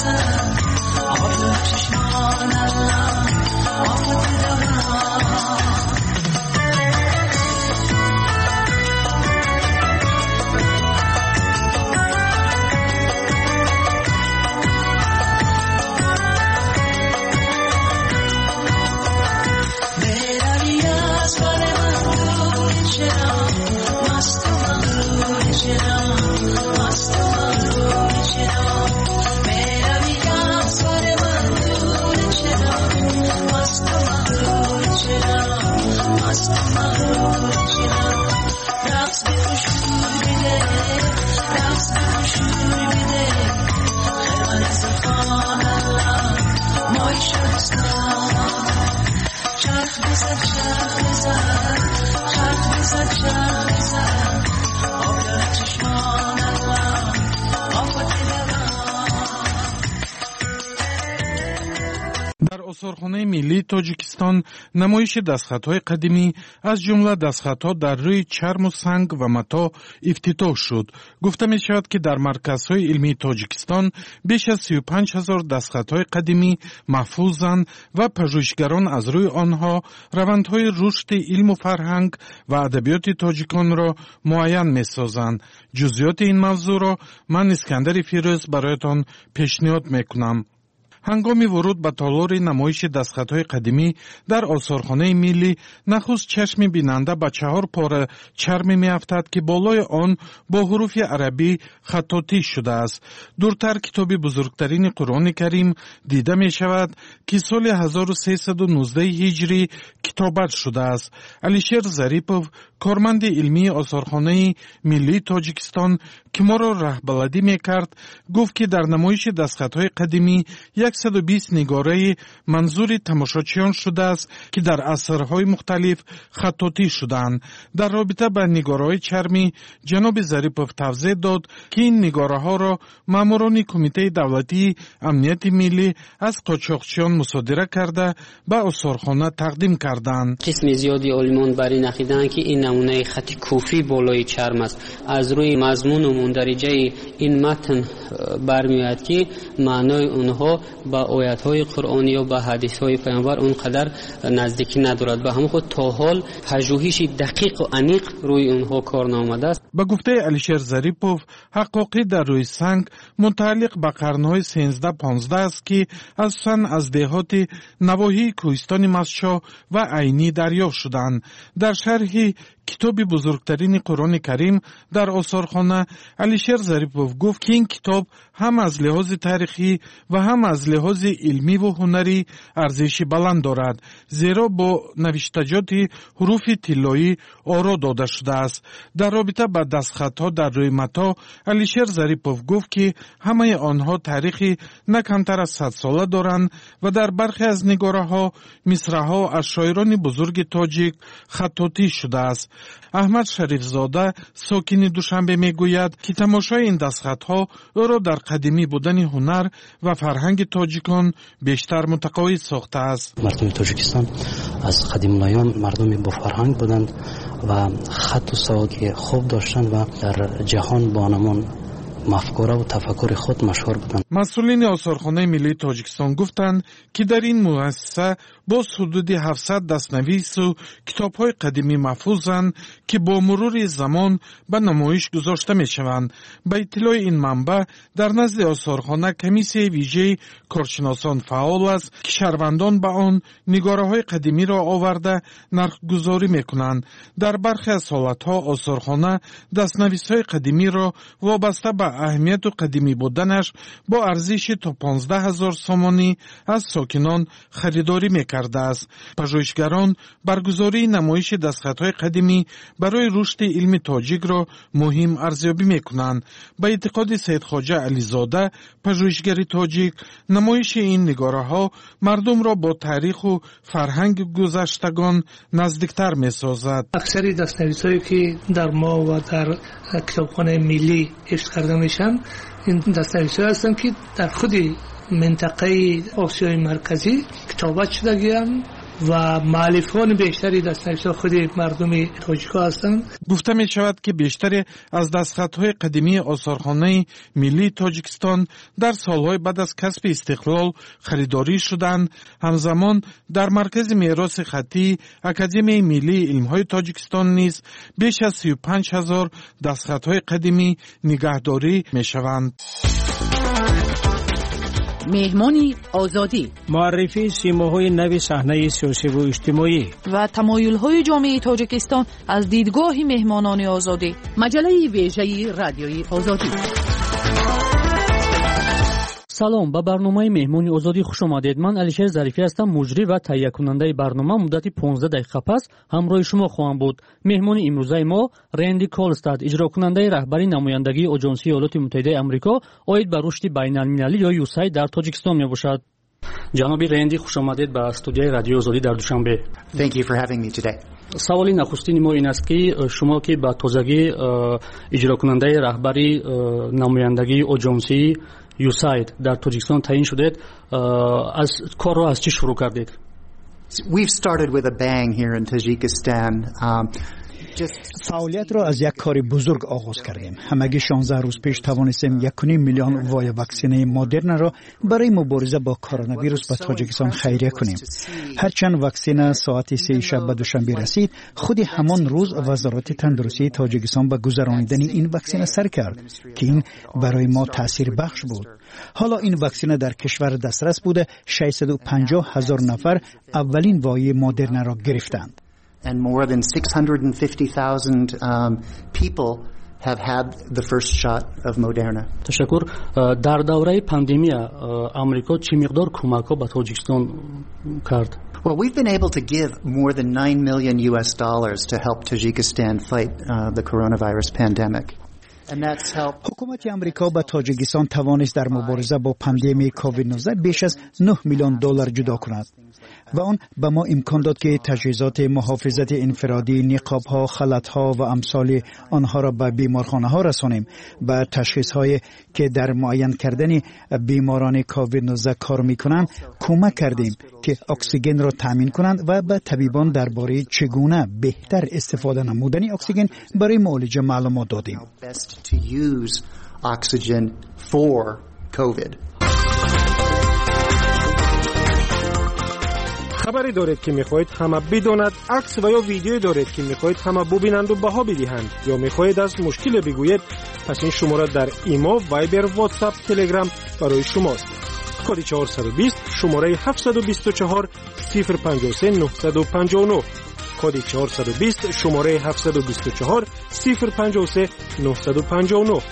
آثارخانه ملی تاجیکستان نمایش دستخطهای قدیمی از جمله دستخطها در روی چرم و سنگ و متا افتتاح شد. گفته می شود که در مرکزهای علمی تاجیکستان بیش از سی و پنج هزار دستخطهای قدیمی محفوظند و پژوهشگران از روی آنها روندهای رشد علم و فرهنگ و ادبیات تاجیکان را معین می سازند. جزئیات این موضوع را من اسکندر فیروز برایتان پیشنهاد می کنم. هنگام ورود به تالار نمایش دستخطهای قدیمی در آثارخانه ملی نخست چشم بیننده به چهار پاره چرم میافتد که بالای آن با حروف عربی خطاطی شده است. دورتر کتاب بزرگترین قرآن کریم دیده می شود که سال هزار و سیصد و نوزده هجری کتابت شده است. علیشیر ظریپов کارمند علمی آثارخانه ملی تاجیکستان که ما را رهبردی میکرد گفت که در نمایش دستخطهای قدیمی صد و بیست نگاره منظور تماشاچیان شده است که در عصرهای مختلف خطاطی شدند. در رابطه با نگاره‌های چرمی جناب ظریپov توضیح داد که این نگاره‌ها را ماموران کمیته دولتی امنیت ملی از قاچاقچیان مصادره کرده به آثارخانه تقدیم کردند. قسم زیادی عالمان بر این عقیده‌اند که این نمونه خط کوفی بالای چرم است. از روی مضمون و مندرجه این متن برمی‌آید که معنای اونها با آیات‌های قرآنی و با حدیث‌های پیامبر اونقدر نزدیکی ندارد. به همون خود تا حال پژوهش دقیق و عمیق روی اونها کار نامده است. با گفته علیشیر ظریپov حقایق در روی سنگ متعلق به قرن‌های سیزده پانزده است که اصلاً از دهات نواحی کوهستان مسچا و عینی دریافت شدند. در شرح کتاب بزرگترین قرآن کریم در آثارخانه علیشیر ظریپov گفت که این کتاب هم از لحاظ تاریخی و هم از لحاظ علمی و هنری ارزش بلند دارد، زیرا با نوشتجات حروف طلایی آرا داده شده است. در رابطه با دستخطها در روی متا علیشیر ظریپov گفت که همه آنها تاریخی نه کمتر از صد ساله دارند و در برخی از نگاره‌ها مصرع‌ها از شاعران بزرگ تاجیک خطاطی شده است. احمد شریف زاده ساکن دوشنبه میگوید که تماشای این دستخطها او را در قدیمی بودن هنر و فرهنگ تاجیکان بیشتر متقاعد ساخته است. مردم تاجیکستان از قدیم الایام مردم با فرهنگ بودند و خط و سواد خوب داشتند و در جهان با نمون مفکوره و تفکر خود مشهور بودند. مسئولین آثارخانه ملی تاجیکستان گفتند که در این مؤسسه با حدود هفتصد دستنویس و کتاب‌های قدیمی محفوظند که با مرور زمان به نمایش گذاشته می‌شوند. به اطلاع این منبع در نزد آثارخانه کمیسیه ویژه کارشناسان فعال است که شهروندان به آن نگاره‌های قدیمی را آورده نرخ‌گذاری می‌کنند. در برخی از حالت‌ها آثارخانه دستنویس‌های قدیمی را وابسته به اهمیت و قدیمی بودنش با ارزش تا پانزده هزار سامانی از ساکنان خریداری میکرده است. پژوهشگران برگزاری نمایش دستخطهای قدیمی برای رشد علم تاجیک را مهم ارزیابی میکنند. به اعتقاد سید خواجه علیزاده پژوهشگر تاجیک، نمایش این نگاره‌ها مردم را با تاریخ و فرهنگ گذشتگان نزدیکتر میسازد. اکثر دستنویس‌هایی که در ما و در کتابخانه ملی حفظ کرده میشن این دستنویس‌ها هستند که در خود منطقه آسیای مرکزی کتابت شدگی‌اند و مؤلفان بیشتری دستنویسان خود مردم تاجیک‌ها هستند. گفته می شود که بیشتر از دستخطهای قدیمی آثارخانه ملی تاجیکستان در سالهای بعد از کسب استقلال خریداری شدند. همزمان در مرکز میراث خطی اکادمی ملی علم‌های تاجیکستان نیز بیش از سی و پنج هزار دستخطهای قدیمی نگهداری می شوند. مهمانی آزادی، معرفی سیماهای نو صحنه سیاسی و اجتماعی و تمایل‌های جامعه تاجیکستان از دیدگاه مهمانان آزادی. مجله ویژه رادیوی آزادی. سلام، به برنامه مهمانی آزادی خوش آمدید. من علیشیر ظریفی هستم، مجری و تهیه کننده برنامه. مدت پانزده دقیقه پس همراه شما خواهم بود. مهمان امروزه ما رندی کولستاد، اجرا کننده رهبری نمایندگی آژانسی ایالات متحده آمریکا اوید به رشد بین‌المللی یا یوساید در تاجیکستان می باشد. جناب رندی خوش آمدید به استودیوی رادیو آزادی در دوشنبه. Thank you for having me today. سوالی نخستین ما این است که شما که با تازگی اجرا کننده رهبری نمایندگی آژانسی یوساید در تاجیکستان تعیین شدید، از کار را از چی شروع کردید؟ We've started with a bang here in Tajikistan. Um, فعالیت را از یک کار بزرگ آغاز کردیم. همگی شانزده روز پیش توانستیم یک و نیم میلیون وای واکسینه مدرن را برای مبارزه با کرونا ویروس به تاجیکستان خیریه کنیم. هرچند واکسینه ساعت سه شب به دوشنبه رسید، خود همان روز وزارت تندرستی تاجیکستان به گذراندن این واکسینه سر کرد که این برای ما تاثیر بخش بود. حالا این واکسینه در کشور دسترس بوده. ششصد و پنجاه هزار نفر اولین وای مدرن را گرفتند. And more than six hundred fifty thousand um, people have had the first shot of Moderna. تشکر. در دوره پاندمی آمریکا چه مقدار کمک به تاجیکستان کرد؟ Well, we've been able to give more than nine million U S dollars to help Tajikistan fight uh, the coronavirus pandemic. حکومت امریکا به تاجیکستان توانست در مبارزه با پاندمی کووید نوزده بیش از نه میلیون دلار جدا کند و آن به ما امکان داد که تجهیزات محافظت انفرادی، نقاب‌ها، خلط‌ها و امثال آنها را به بیمارخانه‌ها رسانیم. به تشخیص‌هایی که در معاین کردن بیماران کووید نوزده کار می‌کنند کمک کردیم که اکسیژن را تامین کنند و به طبیبان درباره چگونه بهتر استفاده نمودن اکسیژن برای معالجه معلومات دادیم. To use oxygen for COVID. خبری دارید که میخواهید همه بداند، عکس و یا ویدیویی دارید که میخواهید همه ببینند و بها بدهند، یا میخواهید از مشکل بگویید، پس این شماره در ایما، وایبر، واتساپ، تلگرام برای شماست. کد چهارصد و بیست شماره هفتصد و بیست و چهار صفر پنجاه و سه نهصد و پنجاه و نه. کد چهارصد و بیست شماره هفتصد و بیست و چهار صفر پنجاه و سه نهصد و پنجاه و نه.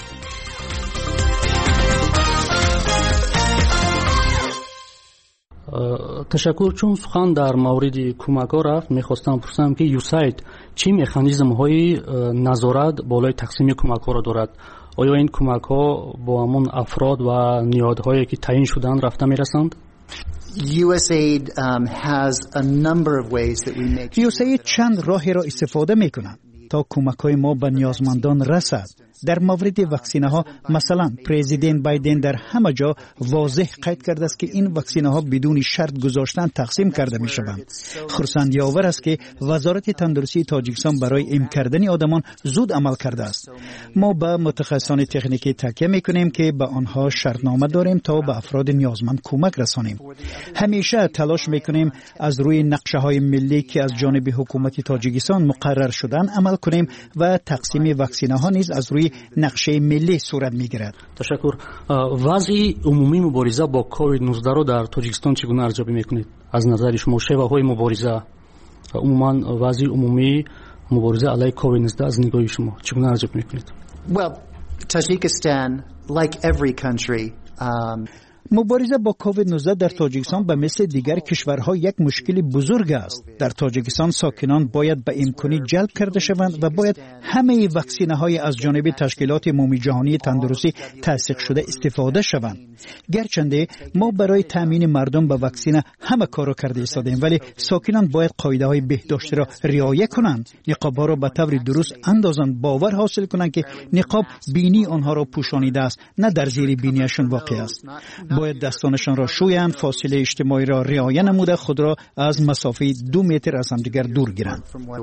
تشکر. چون سخن در مورد کمک ها رفت، میخواستم پرسم که یوساید چی مکانیزم های نظارت بالای تقسیم کمک ها را دارد؟ آیا این کمک ها با همون افراد و نیازهایی که تعیین شدن رفته میرسند؟ USAID um, has a number of ways that we make یوساید چند راهی را استفاده میکنند تا کمک های ما به نیازمندان رسد. در مورد واکسینه ها مثلا پرزیدنت بایدن در همه جا واضح قید کرده است که این واکسینه ها بدون شرط گذاشتن تقسیم کرده می شوند. خرسندی آور است که وزارت تندرستی تاجیکستان برای ام کردن آدمان زود عمل کرده است. ما به متخصصان تکنیکی تکیه می کنیم که به آنها شرطنامه داریم تا به افراد نیازمند کمک رسانیم. همیشه تلاش می کنیم از روی نقشه های ملی که از جانب حکومت تاجیکستان مقرر شدن عمل کنیم و تقسیم واکسینه ها نیز از روی نقشه ملی صورت میگیرد. تشکر. وضع عمومی مبارزه با کووید نوزده را در تاجیکستان چگونه ارزیابی میکنید؟ از نظر شما شیوه های مبارزه، عموما وضع عمومی مبارزه علیه کووید نوزده از نگاه شما چگونه ارزیابی میکنید؟ Well, Tajikistan, like every country, um, مبارزه با کووید نوزده در تاجیکستان به مثل دیگر کشورها یک مشکل بزرگ است. در تاجیکستان ساکنان باید به امکانی جلب کرده شوند و باید همه واکسینه های از جانب تشکیلات عمومی جهانی تندرستی تصدیق شده استفاده شوند. گرچنده ما برای تامین مردم به واکسینه همه کارو کرده ایستادیم، ولی ساکنان باید قاعده های بهداشتی را رعایت کنند، نقاب ها را به طور درست اندازند، باور حاصل کنند که نقاب بینی آنها را پوشانیده است، نه در زیر بینیشان واقع است. باید دستانشان را شویند، فاصله اجتماعی را رعایت نموده خود را از مسافه دو متر از همدیگر دور گیرند.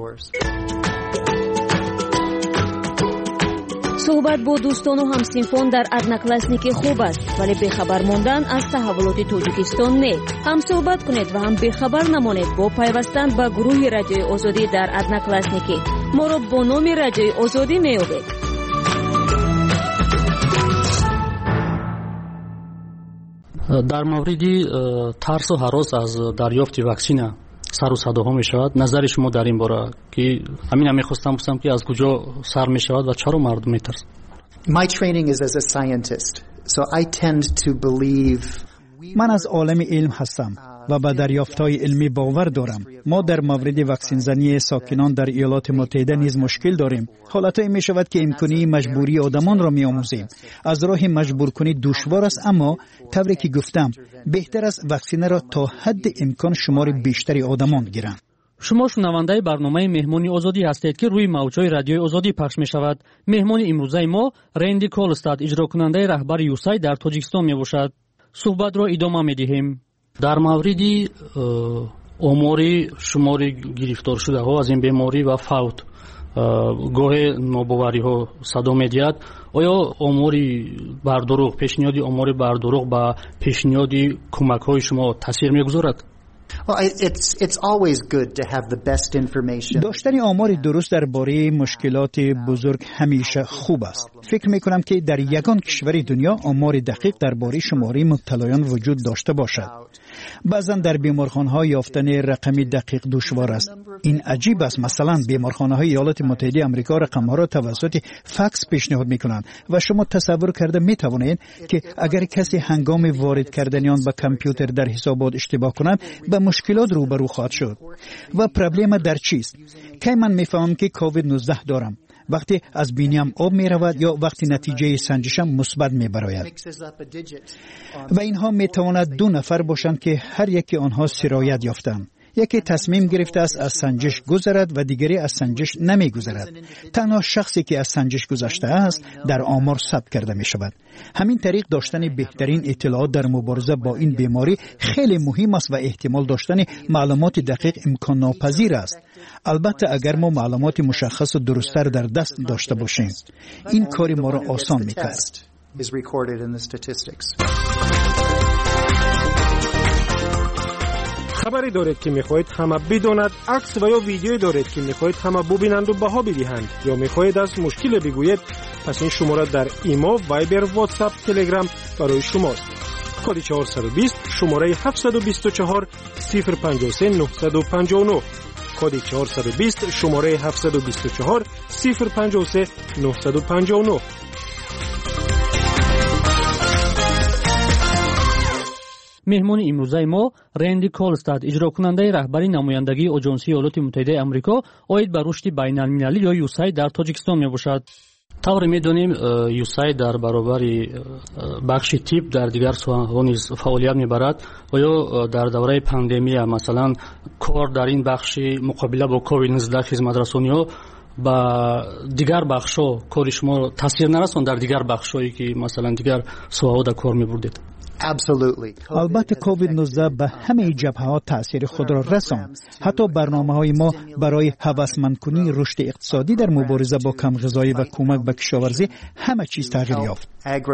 صحبت با دوستان و همسینفان در ادناکلاسنیک خوب است، ولی بخبر ماندن از تحولات توجیکستان نه. هم صحبت کنید و هم بخبر نمانید با پیوستن به گروه رادیوی آزادی در ادناکلاسنیک. ما را با نام رادیوی آزادی می‌یابید. در مورد ترس و هراس از دریافت واکسن سر و صداها می شود. نظر شما در این باره که همین هم میخواستم بپرسم که از کجا سر می شود و چرا مردم میترسند؟ My training is as a scientist, so I tend to believe. من از عالم علم هستم و به دریافت‌های علمی باور دارم. ما در مورد واکسن زنی ساکنان در ایالات متحده نیز مشکل داریم. حالتایی می شود که امکانی مجبوری آدمان را می آموزیم. از راه مجبور کنی دشوار است، اما طوری که گفتم بهتر است واکسن را تا حد امکان شمار بیشتری آدمان گیرند. شما شنونده برنامه مهمانی آزادی هستید که روی موجهای رادیوی آزادی پخش می شود. مهمان امروزه ما رندی کولستاد، اجرا کننده رهبر یوسای در تاجیکستان می باشد. صحبت را ادامه می دهیم. در مورد آماری شماری گرفتار شده ها از این بیماری و فوت گاه ناباوری ها صدا می دهد. آیا آماری بر دروغ، پیشنهادی آماری بر دروغ با پیشنهادی کمک های شما تاثیر می گذارد؟ Well, it's it's always good to have the best information. داشتن آمار درست درباره مشکلات بزرگ همیشه خوب است. فکر می‌کنم که در یگان کشور دنیا آمار دقیق درباره شماره مبتلایان وجود داشته باشد. بعضا در بیمارخانه‌ها یافتن رقم دقیق دشوار است. این عجیب است. مثلا بیمارخانه‌های ایالات متحده آمریکا رقم‌ها را توسط فکس پیشنهاد می‌کنند و شما تصور کرده می‌توانید که اگر کسی هنگام وارد کردن آن به کامپیوتر در حسابات اشتباه کند با مشکلات روبرو خواهد شد. و پرابلم در چیست؟ که من میفهمم که کووید نوزده دارم وقتی از بینیم آب می رود یا وقتی نتیجه سنجشم مثبت می براید. و اینها می تواند دو نفر باشند که هر یکی آنها سرایت یافتند. یکی تصمیم گرفته است از سنجش گذرد و دیگری از سنجش نمی گذرد. تنها شخصی که از سنجش گذشته است در آمار ثبت کرده می شود. همین طریق داشتن بهترین اطلاعات در مبارزه با این بیماری خیلی مهم است و احتمال داشتن معلومات دقیق امکان ناپذیر است. البته اگر ما معلومات مشخص و درست‌تر در دست داشته باشیم، این کار ما را آسان می‌کند. خبری دارید که میخواهید همه بداند، عکس و یا ویدیویی دارید که میخواهید همه ببینند و بها بدهند، یا میخواهید از مشکل بگویید، پس این شماره در ایما، وایبر، واتساپ، تلگرام برای شماست. کد چهارصد و بیست شماره هفتصد و بیست و چهار صفر پنجاه و سه نهصد و پنجاه و نه. کد چهارصد و بیست شماره هفتصد و بیست و چهار صفر پنجاه و سه نهصد و پنجاه و نه. مهمان امروزه ما رندی کولستاد، اجرا کننده رهبری نمایندگی آژانسی ایالات متحده آمریکا آید به رشد بین المللی یا یوسای در تاجیکستان می باشد. طور می‌دانیم یوسای در برابر بخش تیپ در دیگر سوها نیز فعالیت می‌برد و یا در دوره پاندمی مثلا کار در این بخش مقابله با کووید نوزده خدمت رسانی با دیگر بخش‌ها کار شما تاثیر نرساند در دیگر بخش‌هایی که مثلا دیگر سوها در کار می‌بردید؟ البته کووید نوزده به همه جبهه‌ها تأثیر خود را رساند. حتی برنامه‌های ما برای هوسمند کنی رشد اقتصادی در مبارزه با کم غذایی و کمک به کشاورزی همه چیز تغییر یافت.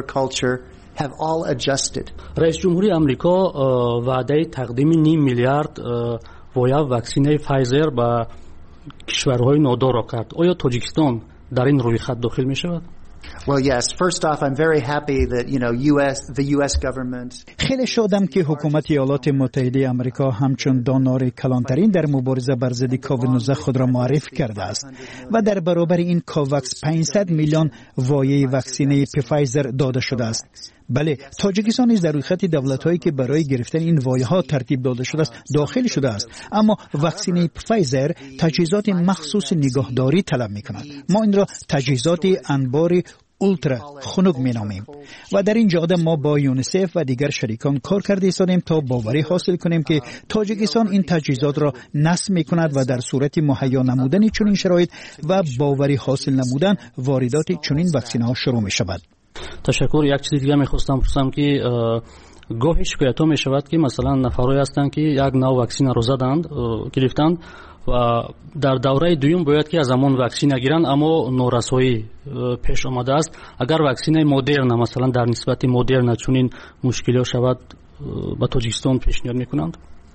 رئیس جمهوری آمریکا وعده تقدیم نیم میلیارد وایو واکسن فایزر به کشورهای نادار را کرد. آیا تاجیکستان در این روی خط داخل می شود؟ Well, yes. First off, I'm very happy that, you know, U S the U S government. خیلی شادم که حکومت ایالات متحده آمریکا همچون دانار کلانترین در مبارزه بر ضد کووید نوزده خود را معرفی کرده است و در برابر این کوواکس پانصد میلیون وایه واکسن پفایزر داده شده است. بله، تاجیکستان نیز در روی خط دولت‌هایی که برای گرفتن این وایه‌ها ترتیب داده شده است داخل شده است، اما واکسن پفایزر تجهیزات مخصوص نگهداری طلب می‌کند. ما این را تجهیزات انبار اولترا خنک می‌نامیم و در این جهت ما با یونیسف و دیگر شریکان کار کرده ایستادیم تا باوری حاصل کنیم که تاجیکستان این تجهیزات را نصب می‌کند و در صورت مهیا نمودن چنین شرایط و باوری حاصل نمودن واردات چنین واکسن‌ها شروع می‌شود. تشکر. یک چیز دیگه می‌خواستم بپرسم که گاهی شکایت‌ها می‌شود که مثلا نفرایی هستند که یک نوع واکسن را زدند گرفتند و در دوره دوم باید که از همان واکسن گیرند، اما نورسایی پیش آمده است. اگر واکسن مدرن مثلا در نسبت مدرن چنین مشکلی شود به تاجیکستان پیشنهاد می‌کنند؟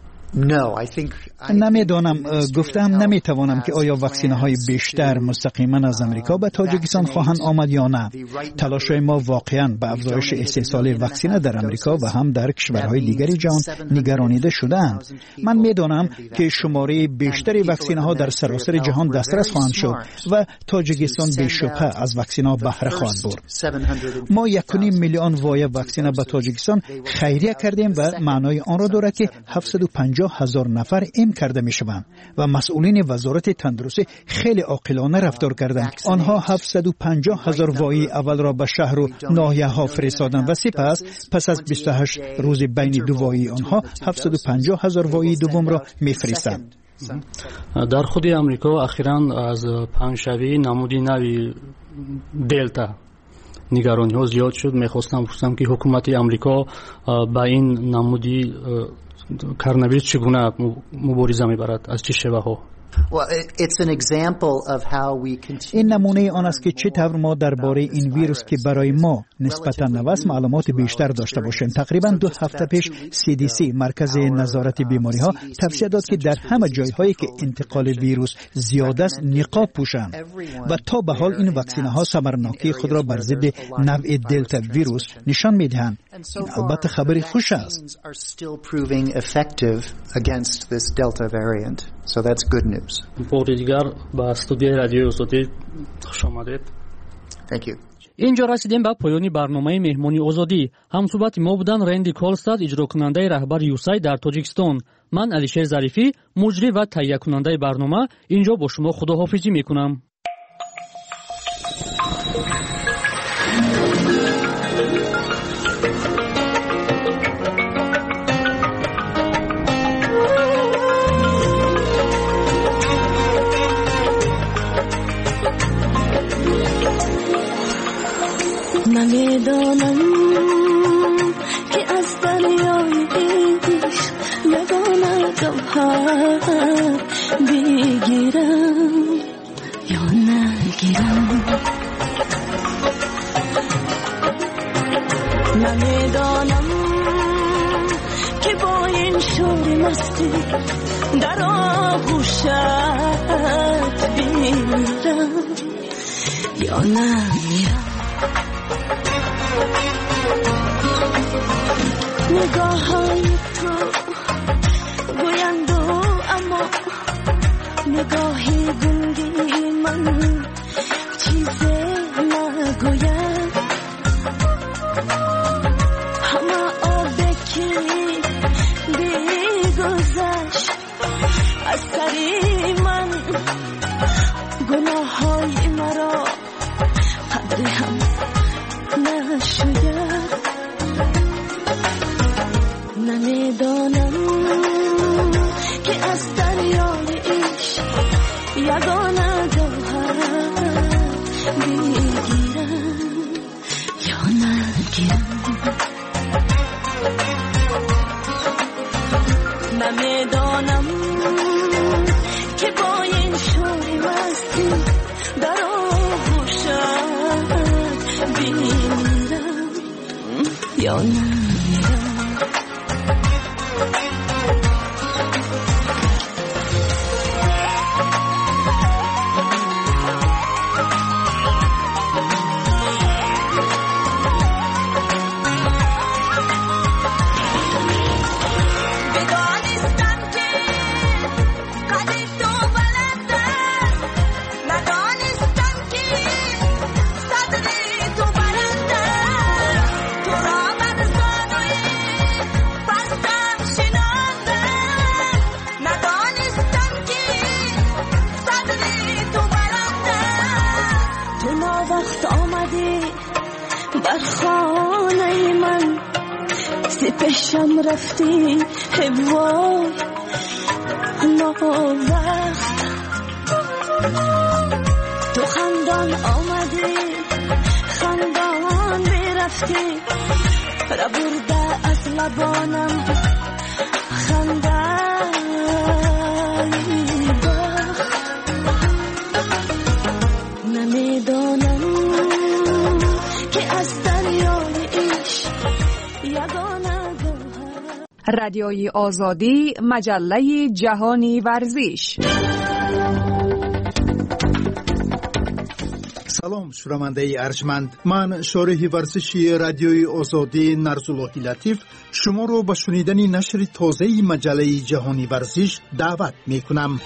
نمیدانم، گفتم نمیتوانم که آیا واکسینه های بیشتر مستقیما از امریکا به تاجیکستان خواهند آمد یا نه. تلاش ما واقعا به افزایش استحصال واکسینه در امریکا و هم در کشورهای دیگر جهان نگرانیده شدند. من میدانم که شماره بیشتری واکسینه ها در سراسر جهان دسترس خواهند شد و تاجیکستان بی‌شبهه از واکسینه ها بهره خواهد برد. ما یک و نیم میلیون وایه واکسینه به تاجیکستان خیریه کردیم و معنای آن را دارد که هفتصد و پنجاه هزار نفر ام کرده می شوند و مسئولین وزارت تندرستی خیلی عاقلانه رفتار کردند. آنها هفتصد و پنجاه هزار وای اول را به شهر و ناحیه ها فرستادند و سپس پس از بیست و هشت روز بین دو وای آنها هفتصد و پنجاه هزار وای دوم را می فرستند. در خود امریکا اخیراً از پنجشنبه نمودی نوی دلتا نگرانی ها زیاد شد. میخواستم بپرسم که حکومت امریکا با این نمودی کرونا چگونه مبارزه میبرد، از چه شیوه ها؟ این نمونه آن است که چطور ما درباره این ویروس که برای ما نسبتا نوست معلومات بیشتر داشته باشیم. تقریبا دو هفته پیش سی دی سی مرکز نظارت بیماری ها توصیه داد که در همه جایهایی که انتقال ویروس زیاد است نقاب پوشند و تا به حال این واکسینه ها ثمرناکی خود را بر ضد نوع دلتا ویروس نشان میدهند. این البته خبری خوش است. So that's good news. بار دیگر به استودیوی رادیوی آزادی خوش آمدید. Thank you. اینجا رسیدیم به پایان برنامه مهمانی آزادی. همصحبت ما بودن رندی کالستاد، اجرا کننده رهبر یوسای در تاجیکستان. من علیشیر ظریفی، مجری و تهیه کننده برنامه، اینجا با شما خداحافظی میکنم. نمیدانم که از دریای عشق یگانه گوهر بگیرم یا نگیرم. نمیدانم که با این شور مستی در آغوشت بمیرم یا نمیرم. نگاه های تو گویند اما نگاهی گنگی من چیزی نگوید. همه آبه که بیگذشت از سری من، گناه های مرا قدر هم نشوید. نمیدانم که از دریای عشق یگانه گوهر بگیرم یا نگیرم. نمیدانم که با این شوری مستی در آغوشت بمیرم یا نمیرم. پیشم رفتی وای ناوقت، تو خندان آمدی خندان برفتی را برده از لبانم خنده‌ای باخت نمیدانم که از دریای عشق یگانه رادیوی آزادی، مجله جهانی ورزش. سلام شنونده ارجمند، من شارح ورزشی رادیوی آزادی نرزاللهی لطیف شما رو به شنیدن نشر تازه مجله جهانی ورزش دعوت می کنم.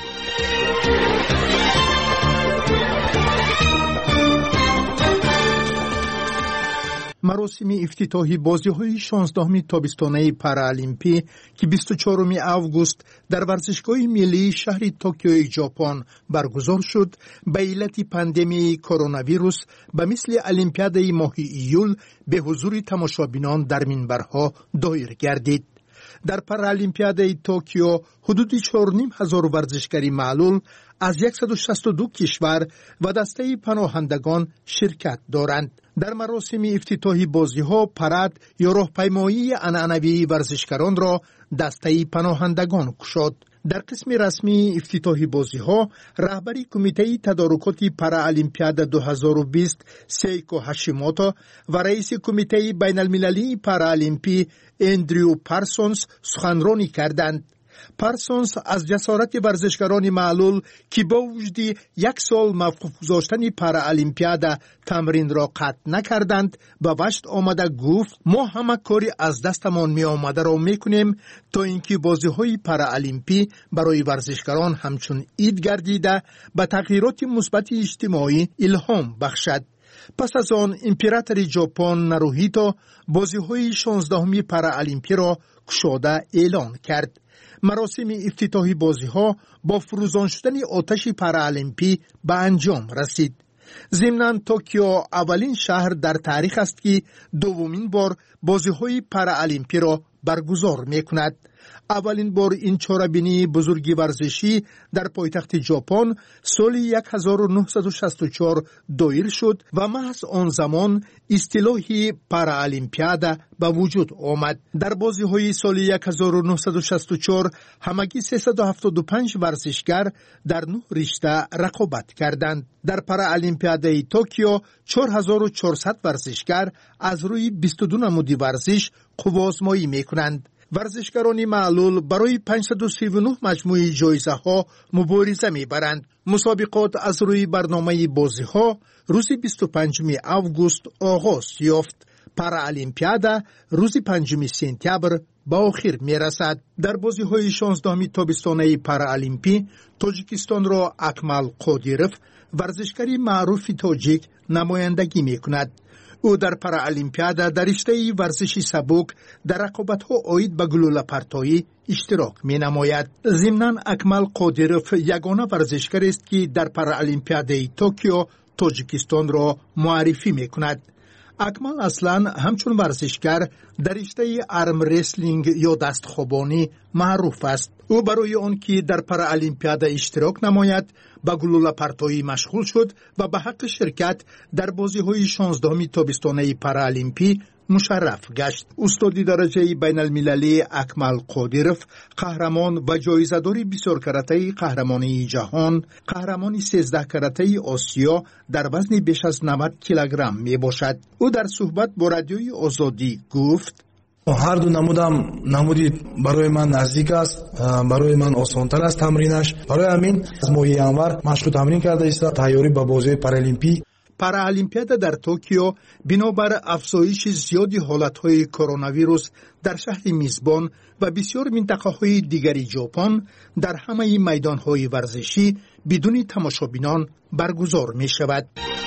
مراسم افتتاحی بازی‌های شانزدهم تابستانه پارالیمپی که بیست و چهارم آگوست در ورزشگاه ملی شهر توکیو ژاپن برگزار شد، به علت پاندمی کرونا ویروس به مثل المپیاد ماه ایول به حضور تماشابینان در منبرها دایر گردید. در پارالیمپیاد توکیو حدود چهار و نیم هزار ورزشکاری معلول از صد و شصت و دو کشور و دسته پناهندگان شرکت دارند. در مراسم افتتاحی بازی‌ها پرد یا راهپیمایی عنعنوی ورزشکاران را دسته پناهندگان گشاد. در قسم رسمی افتتاحی بازی‌ها رهبری کمیته تدارکات پارالیمپیاد دو هزار و بیست سیکو هاشیموتو و رئیس کمیته بین‌المللی پارالیمپی اندریو پارسونز سخنرانی کردند. پارسونز از جسارت ورزشکاران معلول که با وجود یک سال موقوف گذاشتن پارالیمپیاد تمرین را قطع نکردند به وشت آمده گفت ما همه کاری از دستمان می آمده را می کنیم تا اینکه بازی‌های پارالیمپی برای ورزشکاران همچون عید گردیده به تغییرات مثبت اجتماعی الهام بخشد. پس از آن امپراتور ژاپن ناروهیتو بازی‌های شانزدهم پارالیمپی را گشاده اعلان کرد. مراسم افتتاحی بازی‌ها با فروزان شدن آتش پارالیمپی به انجام رسید. ضمناً توکیو اولین شهر در تاریخ است که دومین بار بازی‌های پارالیمپی را برگزار می‌کند. اولین بار این چهاربینی بزرگی ورزشی در پایتخت ژاپن سال هزار و نهصد و شصت و چهار دایر شد و محض آن زمان اصطلاح پارالیمپیاد به وجود آمد. در بازی‌های سال هزار و نهصد و شصت و چهار همگی سیصد و هفتاد و پنج ورزشکار در نه رشته رقابت کردند. در پارالیمپیاد توکیو چهار هزار و چهارصد ورزشکار از روی بیست و دو نمود ورزش قوه‌آزمایی می‌کنند. ورزشکاران معلول برای پانصد و سی و نه مجموعه جایزه ها مبارزه می برند. مسابقات از روی برنامه بازی ها روز بیست و پنجم آگوست آغاز یافت. پارالیمپیاد روز پنجم سپتامبر به آخر می رسد. در بازی های شانزدهم تابستانه پارالیمپی تاجیکستان را اکمل قادیروف ورزشکاری معروف تاجیک نمایندگی می کند. او در پارالیمپیاد در رشته ورزشی سبک در رقابت‌ها عاید به گلوله پرتایی اشتراک می‌نماید. ضمناً اکمل قادیروف یگانه ورزشکار است که در پارالیمپیاد توکیو تاجیکستان را معرفی می‌کند. اکمل اصلاً همچون ورزشکار در رشته آرم رسلینگ یا دستخوابانی معروف است. او برای آن که در پارالیمپیاد اشتراک نماید به گلوله پرتایی مشغول شد و به حق شرکت در بازی‌های شانزدهم تابستانه پارالیمپی مشرف گشت. استادی درجه بین المللی اکمل قادیروف قهرمان و جایزه‌دار بسیار کرته قهرمانی جهان، قهرمانی سیزده کرته آسیا در وزن بیش از نود کیلوگرم می باشد. او در صحبت با رادیوی آزادی گفت هر دو نمودم نمودی برای من نزدیک است، برای من آسان‌تر است تمرینش. برای همین از ماه ینور مشق تمرین کرده است تیاری به بازی پارالیمپی. پارالیمپیاد در توکیو بنابر افزایش زیادی حالت‌های کرونا ویروس در شهر میزبان و بسیار منطقه‌های دیگری ژاپن در همه میدان‌های ورزشی بدون تماشابینان برگزار می‌شود.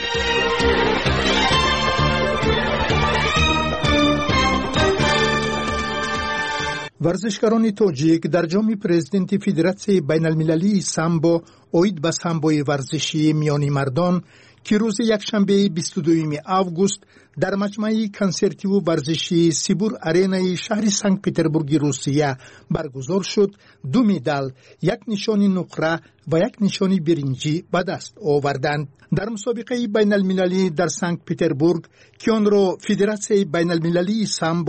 ورزشکاران تاجیک در جام پرزیدنت فدراسیون بین المللی سامبو عاید به سامبوی ورزشی میانی مردان که روز یکشنبه بیست و دوم آگوست در مجمع کنسرتی و ورزشی سیبور آرینای شهر سنت پترزبورگ روسیه برگزار شد، دو مدال، یک نشانی نقره و یک نشانی برنجی به دست آوردند. در مسابقه بین المللی در سنت پترزبورگ که آن را فدراسیون بین المللی سامبو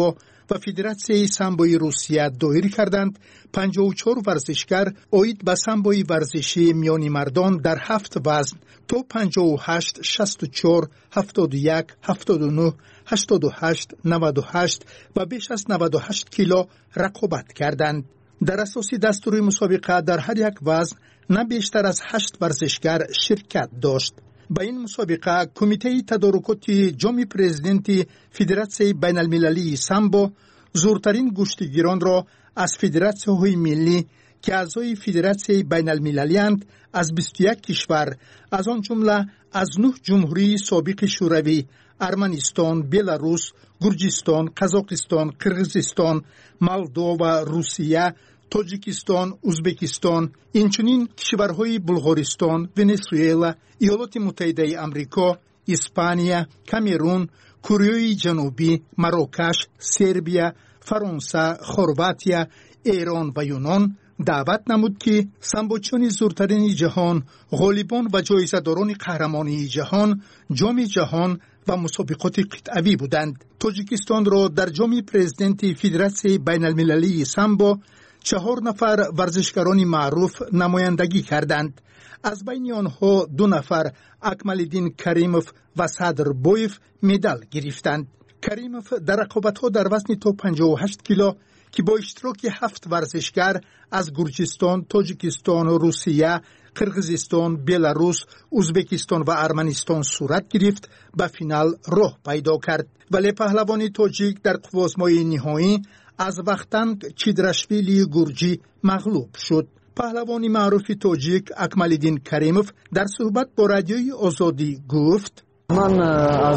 و فدراسیون سامبوی روسیه دایر کردند. پنجاه و چهار ورزشکار اوید به سامبوی ورزشی میانی مردان در هفت وزن تا پنجاه و هشت، شصت و چهار، هفتاد و یک، هفتاد و نه، هشتاد و هشت، نود و هشت و بیش از نود و هشت کیلو رقابت کردند. در اساس دستور مسابقه در هر یک وزن نه بیشتر از هشت ورزشکار شرکت داشت. با این مسابقه کمیته تدارکات جام پرزیدنت فدراسیون بین المللی سامبو زورترین گشتگیران را از فدراسیون‌های ملی که اعضای فدراسیون بین المللی اند از بیست و یک کشور، از آن جمله از نه جمهوری سابق شوروی، ارمنستان، بلاروس، گرجستان، قزاقستان، قرغیزستان، مولدو و روسیه، تاجیکستان، ازبکستان، اینچنین کشورهای بلغارستان، ونزوئلا، ایالات متحده آمریکا، اسپانیا، کامرون، کره جنوبی، مراکش، سربیا، فرانسه، خرواطیه، ایران و یونان دعوت نمود که سامبوچان زورترین جهان، غالبان و جایزه‌داران قهرمانی جهان، جام جهان و مسابقات قطعی بودند. تاجیکستان را در جام پرزیدنت فدراسیون بین المللی سامبو چهار نفر ورزشکاران معروف نمایندگی کردند. از بین آنها دو نفر اکمالدین کریموف و صدر بویف مدال گرفتند. کریموف در رقابت‌ها در وزن تا پنجاه و هشت کیلو که با اشتراک هفت ورزشکار از گرجستان، تاجیکستان، روسیه، قرغیزستان، بلاروس، ازبکستان و ارمنستان صورت گرفت به فینال راه پیدا کرد. ولی پهلوان تاجیک در قوازمای نهایی از وختنگ چیدرشویلی گرجی مغلوب شد. پهلوان معروف تاجیک اکمالدین کریموف در صحبت با رادیوی آزادی گفت: من از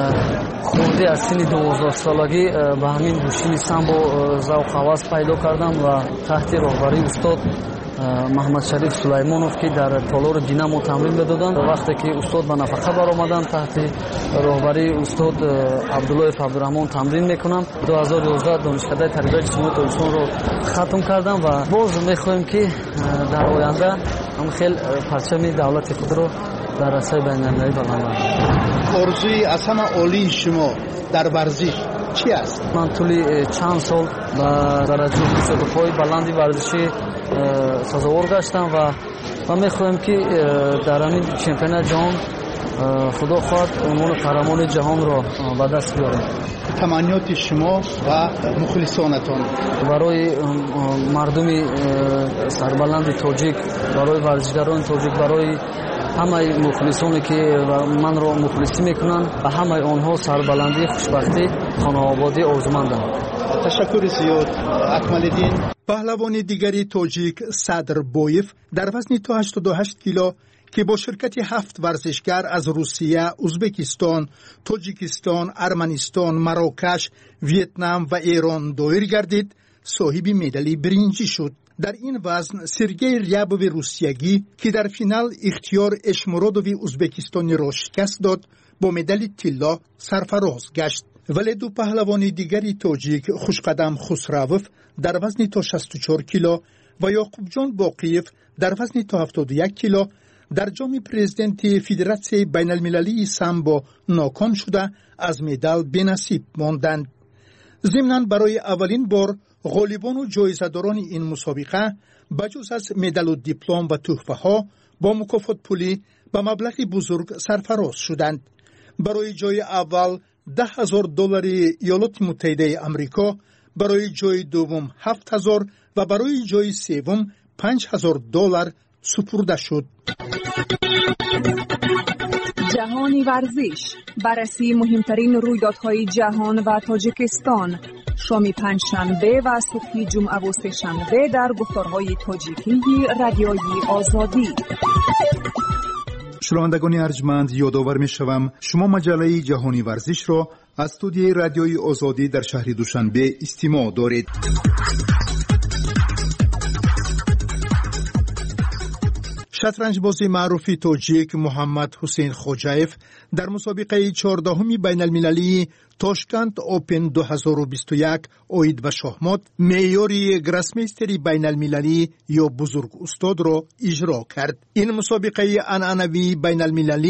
خورده از سن دوازده سالگی به همین گوشین سامبو ذوق هوس پیدا کردم و تحت راهبری استاد محمد شریف سلیمانوف که در تالار دینامو تمرین میدادند. وقتی که استاد به نفقه برآمدن تحت راهبری استاد عبدالله عبدالرحمن تمرین میکنم. دو هزار و یازده دانشکده تربیت جسمانی تاجیکستان رو ختم کردم و باز میخوایم که در آینده هم خیلی پرچم دولت خود رو در رسای بین المللی بلند. آرزوی از همه عالی شما در ورزش چی است؟ من طولی چند سال به درجه مسابقه‌های بلندی ورزشی سازوار گشتم و و میخوایم که در همین چمپیونات جهان خدا خواهد عنوان قهرمان جهان را به دست بیاریم. تمنیات شما و مخلصانتان برای مردم سربلند تاجیک، برای ورزشکاران تاجیک، برای همه مخلصانی که من را مخلصی میکنن، به همه آنها سربلندی، خوشبختی، خانه آبادی آرزومندم. تشکر زیاد. اکمالدین. پهلوان دیگری تاجیک صدر بویف در وزن تا هشتاد و هشت کیلو که با شرکت هفت ورزشکار از روسیه، ازبکستان، تاجیکستان، ارمنستان، مراکش، ویتنام و ایران دایر گردید، صاحب مدال برنجی شد. در این وزن سرگئی ریابوف روسیگی که در فینال اختیار اشمرودوف ازبکستانی را شکست داد، با مدال طلا سرفراز گشت. ولی دو پهلوان دیگری تاجیک خوشقدم خسروف در وزن تا شصت و چهار کیلو و یعقوب جان باقیف در وزن تا هفتاد و یک کیلو در جام پرزیدنت فدراسیون بین المللی سامبو ناکام شده از مدال بی‌نصیب ماندند. ضمناً برای اولین بار غالبان و جایزه‌داران این مسابقه بجز از مدال و دیپلم و تحفه ها با مکافات پولی به مبلغی بزرگ سرفراز شدند. برای جای اول ده هزار دلار ایالات متحده آمریکا، برای جای دوم هفت هزار و برای جای سوم پنج هزار دلار سپرده شد. جهانی ورزش، بررسی مهمترین رویدادهای جهان و تاجیکستان، شام پنجشنبه و صبح جمعه و سه‌شنبه در گفتارهای تاجیکی رادیوی آزادی. شنوندگان ارجمند، یادآور می‌شوم شما مجله جهانی ورزش را از استودیوی رادیوی آزادی در شهر دوشنبه استماع دارید. شطرنج بازی معروف تاجیک محمد حسین خوجایف در مسابقه چهاردهمی بین المللی تاشکند اوپن دو هزار و بیست و یک اوید و شاهمات معیاری گراسمیستری بین المللی یا بزرگ استاد را اجرا کرد. این مسابقه عنعنوی بین المللی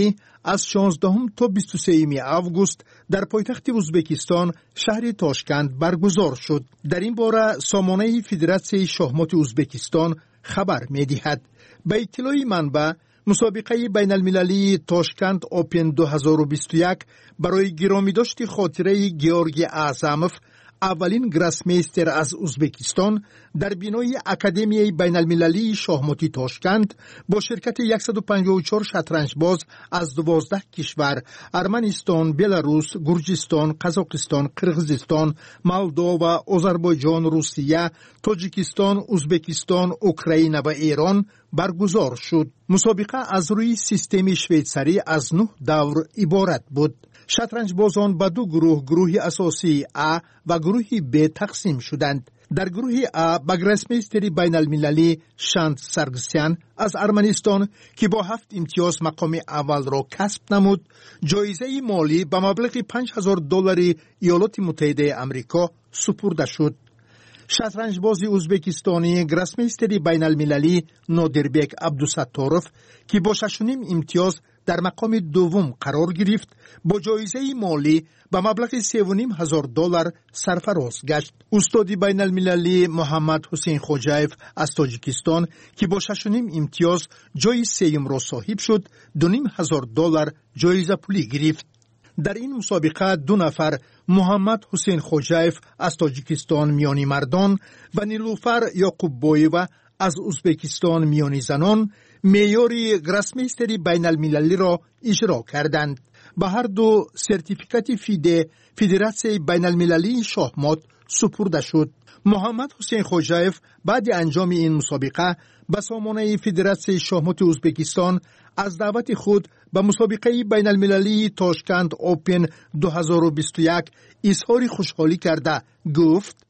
از شانزدهم تا بیست و سوم آگوست در پایتخت ازبکستان شهر تاشکند برگزار شد. در این باره سامانه فدراسیون شахمات ازبکستان خبر می‌دهد. به اطلاع منبع مسابقه بین المللی تاشکند اوپن دو هزار و بیست و یک برای گرامیداشت خاطره گیورگی اعظموف اولین گراسمیستر از ازبکستان در بینای اکادمی بین المللی شахماتی تاشکند با شرکت صد و پنجاه و چهار شطرنج باز از دوازده کشور ارمنستان، بلاروس، گرجستان، قزاقستان، قرغیزستان، مولداوا، آذربایجان، روسیه، تاجیکستان، ازبکستان، اوکراین و ایران برگزار شد. مسابقه از روی سیستم شویتساری از نه دور عبارت بود. شطرنج بازان به دو گروه، گروه اساسی A و گروه B تقسیم شدند. در گروه A با گراسمیستر بین المللی شانت سرگسیان از ارمنستان که با هفت امتیاز مقام اول را کسب نمود، جایزه مالی به مبلغ پنج هزار دلار ایالات متحده آمریکا سپرده شد. شطرنج بازی ازبکستانی گراسمیستر بین المللی نادربک عبدالستاروف که با شش و نیم امتیاز در مقام دوم قرار گرفت، با جایزه مالی به مبلغ سه و نیم هزار دلار سرفراز گشت. استاد بین المللی محمد حسین خوجایف از تاجیکستان که با شش و نیم امتیاز جای سوم را صاحب شد، دو نیم هزار دلار جایزه پولی گرفت. در این مسابقه دو نفر، محمد حسین خوجایف از تاجیکستان میانی مردان و نیلوفر یعقوببایووا از ازبکستان میانی زنان، معیار گراسمیستر بین المللی را اجرا کردند. به هر دو سرتیفیکات فیده فدراسیون بین المللی شахمات سپرده شد. محمد حسین خوجایف بعد انجام این مسابقه به سامانه فدراسیون شахمات ازبکستان از دعوت خود به مسابقه بین المللی تاشکند اوپن دو هزار و بیست و یک اظهار خوشحالی کرده گفت: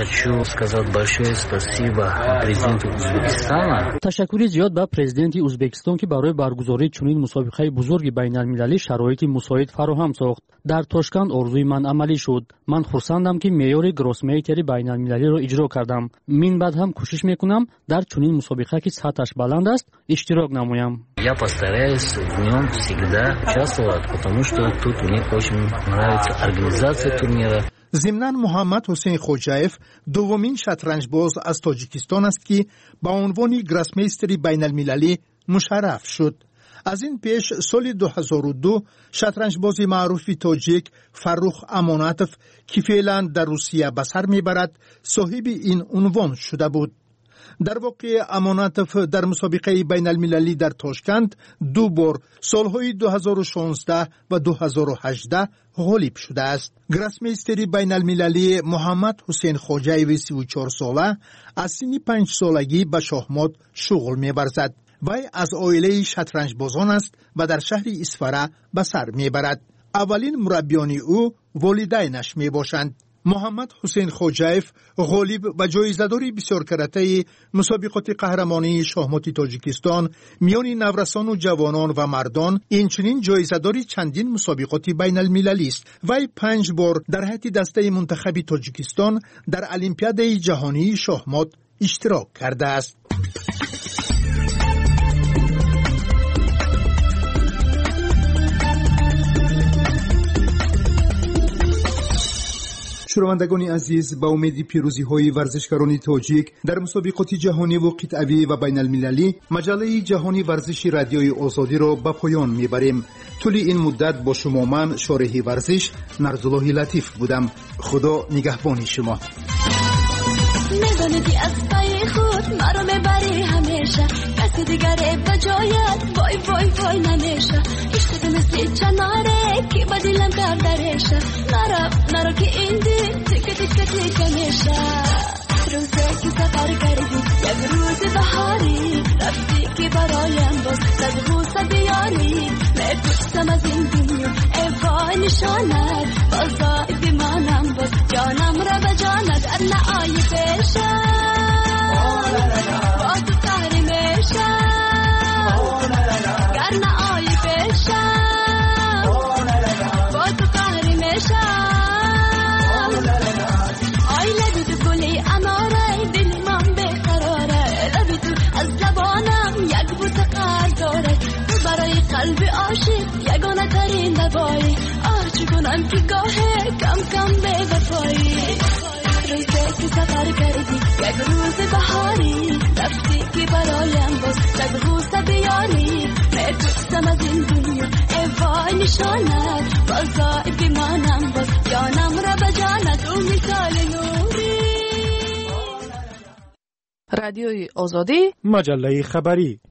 تشکر زیاد به پرزیدنت ازبکستان که برای برگزاری چنین مسابقه بزرگ بین المللی شرایط مساعد فراهم ساخت. در تاشکند آرزوی من عملی شد. من خرسندم که معیار گراسمیستر بین المللی را اجرا کردم. من بعد هم کوشش میکنم در چنین مسابقه که سطحش بلند است اشتراک نمایم. Я постараюсь в нем всегда участвовать, потому что тут мне очень нравится организация турнира. ضمناً محمد حسین خوجایف دومین شطرنج باز از تاجیکستان است که با عنوان گراسمیستر بین المللی مشرف شد. از این پیش سال دو هزار و دو شطرنج باز معروف تاجیک فرخ اماناتوف که فعلا در روسیه به سر میبرد صاحب این عنوان شده بود. در واقع اماناتوف در مسابقه بین المللی در تاشکند دو بار سالهای دو هزار و شانزده و دو هزار و هجده غالب شده است. گراسمیستر بین المللی محمد حسین خوجایف سی و چهار ساله از سن پنج سالگی به شахمات شغل می‌ورزد. وی از عائله شطرنج بازان است و در شهر اصفهان به سر میبرد. اولین مربیان او والدینش میباشند. محمد حسین خوجایف غالب و جایزه‌دار بسیار کرده مسابقات قهرمانی شахمات تاجیکستان میان نورسان و جوانان و مردان، اینچنین جایزه‌دار چندین مسابقات بین المللی است. وی پنج بار در هیئت دسته منتخب تاجیکستان در المپیاد جهانی شахمات اشتراک کرده است. شنوندگان عزیز، با امید پیروزی های ورزشکاران تاجیک در مسابقات جهانی و قطعی و بین المللی، مجله جهانی ورزش رادیوی آزادی را به پایان میبریم. طول این مدت با شما من شارح ورزش نرزالله لطیف بودم. خدا نگهبان شما. میدونی از پای خود مرا میبری همیشه، کسی دیگره به جایت وای وای وای نمیشه. عشق مثل چناره که با دلم کردرشه، نرا نرا که این دل تیکه تیکه تیکه میشه. روزه که سفر کردی یک روز بهاری، رفتی که برایم باز صد غوصه دیاری. میپرسم از این دنیا ای وای نشانت، بازای بیمانم باز جانم را به جانت ارنا آی پیشم با تو سهری میشم، ارنا آی پیشم با تو سهری میشم. آی لبی تو گلی اناره دل من بقراره، لبی تو از زبانم یک بوت قرار داره. تو برای قلب عاشق یک کم به وفایی روزه که سفر کردی یک روز بهاری رفتی که برایم باز یک روز بیاری می‌دوستم از این دنیا ای وای نشانت بازای بیمانم باز جانم را به جانت او مثال نوری. رادیوی آزادی مجله خبری.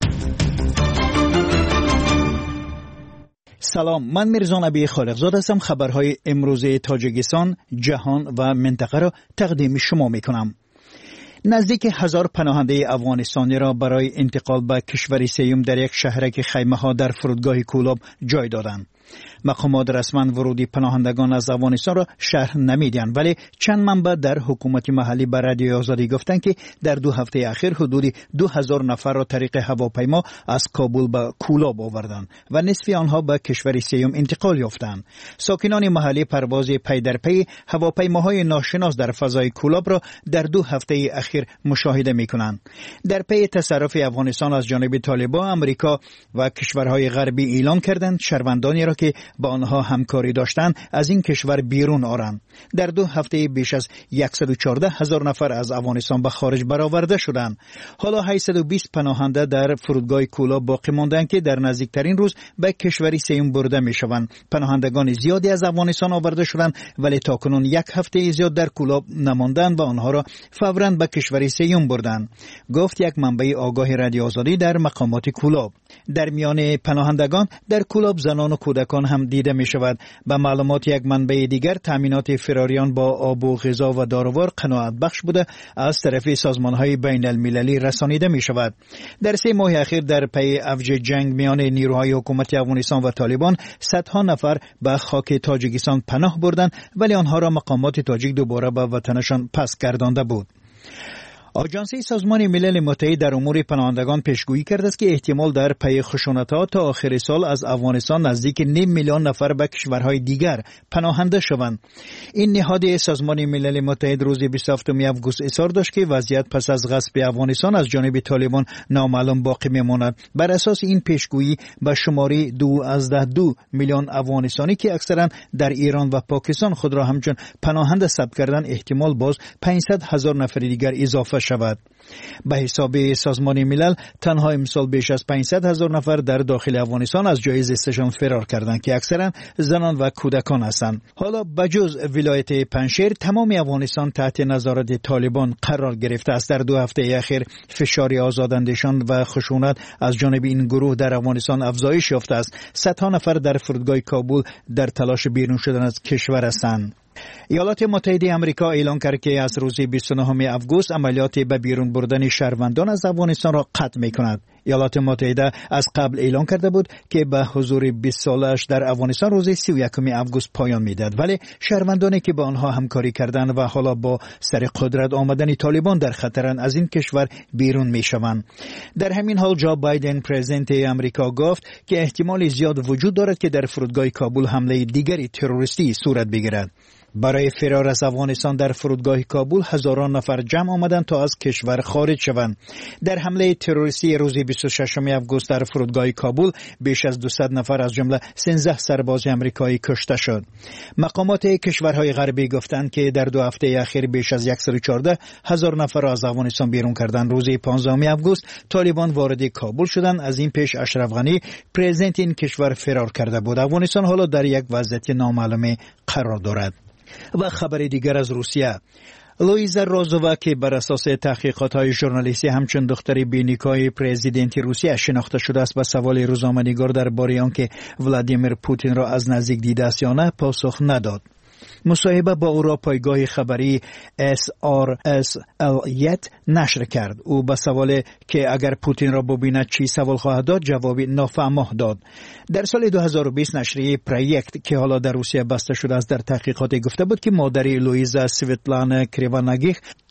سلام، من میرزا نبی خالقزاد هستم. خبرهای امروز تاجیکستان، جهان و منطقه را تقدیم شما میکنم. نزدیک هزار پناهنده افغانستانی را برای انتقال به کشور سیوم در یک شهرک خیمه ها در فرودگاه کولاب جای دادند. مقامات رسما ورودی پناهندگان از افغانستان را شرح نمیدن، ولی چند منبع در حکومت محلی به رادیوی آزادی گفتند که در دو هفته اخیر حدود دو هزار نفر را طریق هواپیما از کابل به کولاب آوردند و نصف آنها به کشور سیوم انتقال یافتند. ساکنان محلی پرواز پی در پی هواپیماهای ناشناس در فضای کولاب را در دو هفته اخیر مشاهده میکنند. در پی تصرف افغانستان از جانب طالبان، امریکا و کشورهای غربی اعلام کردند شهروندانی را که با آنها همکاری داشتند از این کشور بیرون آرند. در دو هفته بیش از صد و چهارده هزار نفر از افغانستان به خارج برآورده شدند. حالا هشتصد و بیست پناهنده در فرودگاه کولاب باقی ماندند که در نزدیکترین روز به کشور سیوم برده میشوند. پناهندگان زیادی از افغانستان آورده شدند، ولی تاکنون یک هفته زیاد در کولاب نماندند و آنها را فوراً به کشور سیوم بردند، گفت یک منبع آگاه رادیو آزادی در مقامات کولاب. در میان پناهندگان در کولاب زنان و کودکان هم دیده می شود. به معلومات یک منبع دیگر، تامینات فراریان با آب و غذا و داروار قناعت بخش بوده از طرف سازمان های بین المللی رسانیده می شود. در سه ماه اخیر در پی افج جنگ میان نیروهای حکومت افغانستان و طالبان، صدها نفر به خاک تاجیکستان پناه بردند، ولی آنها را مقامات تاجیک دوباره به وطنشان پس گردانده بود. آژانس سازمان ملل متحد در امور پناهندگان پیشگویی کرده است که احتمال در پی خشونت‌ها تا آخر سال از افغانستان نزدیک نیم میلیون نفر به کشورهای دیگر پناهنده شوند. این نهاد سازمان ملل متحد روز بیست و هفتم آگوست اظهار داشت که وضعیت پس از غصب افغانستان از جانب طالبان نامعلوم باقی میماند. بر اساس این پیشگویی به شماره دو از ده دو میلیون افغانستانی که اکثرا در ایران و پاکستان خود را همچون پناهنده ثبت کردند، احتمال باز پانصد هزار نفر دیگر اضافه شود. به حساب سازمان ملل تنها امسال بیش از پانصد هزار نفر در داخل افغانستان از جای زیستشان فرار کردند که اکثرا زنان و کودکان هستند. حالا بجز ولایت پنجشیر، تمام افغانستان تحت نظارت طالبان قرار گرفته است. در دو هفته اخیر فشار آزاداندهشان و خشونت از جانب این گروه در افغانستان افزایش یافته است. صدها نفر در فرودگاه کابل در تلاش بیرون شدن از کشور هستند. ایالات متحده آمریکا اعلام کرد که از روز بیست و نهم آگوست عملیات به بیرون بردن شهروندان از افغانستان را قطع می‌کند. ایالات متحده از قبل اعلام کرده بود که به حضور بیست سالش در افغانستان روز سی و یکم آگوست پایان می‌دهد، ولی شهروندانی که با آنها همکاری کردند و حالا با سر قدرت آمدن طالبان در خطرند از این کشور بیرون می‌شوند. در همین حال جو بایدن پرزیدنت آمریکا گفت که احتمال زیاد وجود دارد که در فرودگاه کابل حمله دیگری تروریستی صورت بگیرد. برای فرار از افغانستان در فرودگاه کابل هزاران نفر جمع آمدند تا از کشور خارج شوند. در حمله تروریستی روز بیست و ششم آگوست در فرودگاه کابل بیش از دویست نفر از جمله سیزده سرباز آمریکایی کشته شد. مقامات کشورهای غربی گفتند که در دو هفته اخیر بیش از صد و چهارده هزار نفر از افغانستان بیرون کردند. روز پانزدهم آگوست طالبان وارد کابل شدند. از این پیش اشرف غنی پرزیدنت این کشور فرار کرده بود. افغانستان حالا در یک وضعیت نامعلوم قرار دارد. و خبر دیگر از روسیه، لویزا روزووا که بر اساس تحقیقات‌های ژورنالیستی همچون دختر بینیکای پرزیدنت روسیه شناخته شده است، به سوال روزنامه‌نگار درباره آنکه ولادیمیر پوتین را از نزدیک دیده است یا نه پاسخ نداد. مصاحبه با او را پایگاه خبری اس آر اس الیت نشر کرد. او به سوال که اگر پوتین را ببیند چی سوال خواهد داد جواب نافهمه داد. در سال دو هزار و بیست نشریه پروژکت که حالا در روسیه بسته شده است در تحقیقات گفته بود که مادر لویزا سویتلانا کریواناگیخ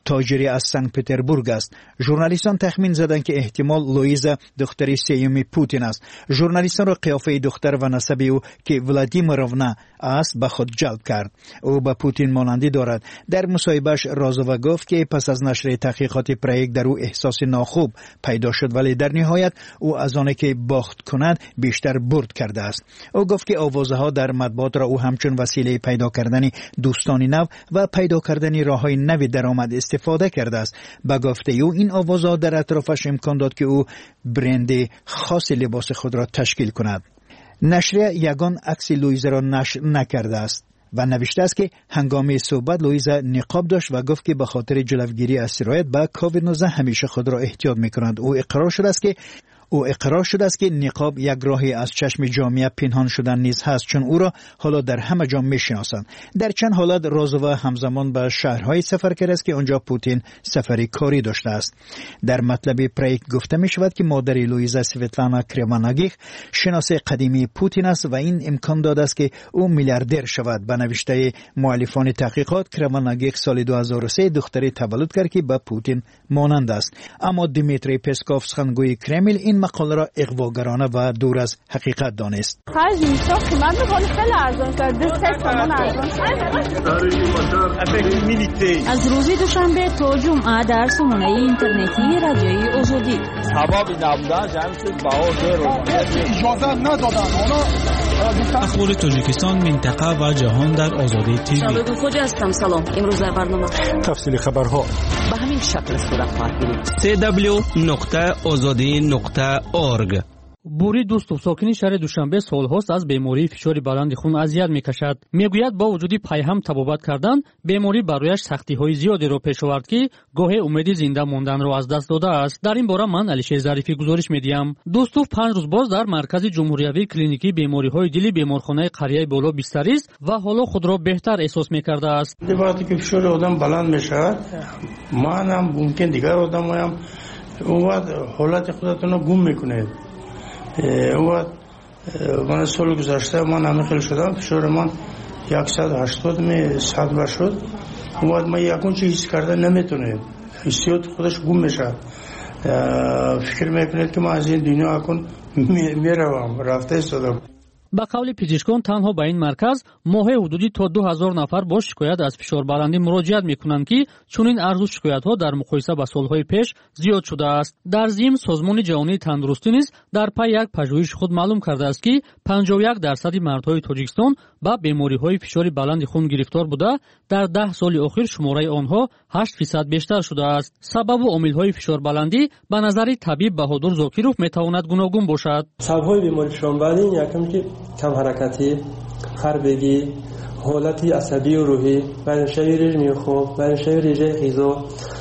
تاجری از سن پتربورگ است. ژورنالیستان تخمین زدند که احتمال لویزا دختری سیوم پوتین است. ژورنالیستان را قیافه دختر و نسب او که ولادیمیرونا است به خود جلب کرد. او به پوتین مانندی دارد. در مصاحبهش رازووا گفت که پس از نشر تحقیقات پروژه در او احساس ناخوب پیدا شد، ولی در نهایت او از آنه که باخت کند بیشتر برد کرده است. او گفت که آوازها در مطبوعات را او همچون وسیله پیدا کردن دوستان نو و پیدا کردن راههای نو درآمد استفاده کرده است. به گفته او این آوازها در اطرافش امکان داد که او برند خاص لباس خود را تشکیل کند. نشریه یگان عکس لویزا را نشر نکرده است و نوشته است که هنگام صحبت لویزا نقاب داشت و گفت که به خاطر جلوگیری از سرایت به کووید نوزده همیشه خود را احتیاط می‌کند. او اقرار شده است که او اقرار شده است که نقاب یک راهی از چشم جامعه پنهان شدن نیز هست، چون او را حالا در همه جا میشناسند. در چند حالت رازووا همزمان به شهرهای سفر کرده است که آنجا پوتین سفری کاری داشته است. در مطلب پروژه گفته می شود که مادر لویزا سویتلانا کرماناگیخ شناس قدیمی پوتین است و این امکان داده است که او میلیاردر شود. به نوشته مؤلفان تحقیقات کرماناگیخ سال دو هزار و سه دختری تولد کرد که به پوتین مانند است. اما دیمیتری پسکوف سخنگوی کرمل این مقاله را اغواگرانه و دور از حقیقت دانست. از روز دوشنبه تا جمعه در سامانه اینترنتی رادیوی آزادی. اخبار تاجیکستان، منطقه و جهان در آزادی تیوی. شاید خوجا هستم. سلام. امروز در برنامه تفصیل خبرها به همین شکل صورت خواهد گرفت. سی دبلیو نقطه آزادی نقطه اورگ. بوری دوستو ساکنی شهر دوشنبه سالهاست از بیماری فشار بلند خون اذیت میکشد. میگوید با وجود پیهم طبابت کردن بیماری برایش سختی های زیادی را پیش آورد که گاهی امیدی زنده ماندن را از دست داده است. در این باره من علیشیر ظریفی گزارش میدیم. دوستو پنج روز باز در مرکز جمهوریوی کلینیکی بیماری های دلی بیمارخانه قریه بالا بستری است و حالا خود را بهتر احساس میکرده است. وقتی که فشار آدم بلند میشه منم ممکن دیگر آدم هم اون وقت حالت خودتون رو گم میکنید. اون من سال گذشته من نمیخیل شدم، فشار من صد و هشتاد می صد و شد. اون وقت من یکون چی حس کرده نمیتونه، حسیات خودش گم میشه. فکر میکنید که من از این دنیا اکن میروم، رفته استادم. با قول پزشکان تنها به این مرکز ماهی حدودی تا دو هزار نفر با شکایت از فشار بلندی مراجعت میکنند که چون این ارز شکایت ها در مقایسه با سالهای پیش زیاد شده است. در ضمن سازمان جهانی تندرستی نیز در پی یک پژوهش خود معلوم کرده است که پنجاه و یک درصد مردهای تاجیکستان با بیماری های فشار بلند خون گرفتار بوده. در ده سال اخیر شماره آنها هشت فیصد بیشتر شده است. سبب و عامل های فشار بلندی به نظر طبیب بهادر زاکیروف میتواند گوناگون باشد. سبب های بیماری فشار بلند یکم که کم حرکتی، خربگی، حالتی عصبی و روحی، برنشوی رژیم خوب، برنشوی رژه غذا،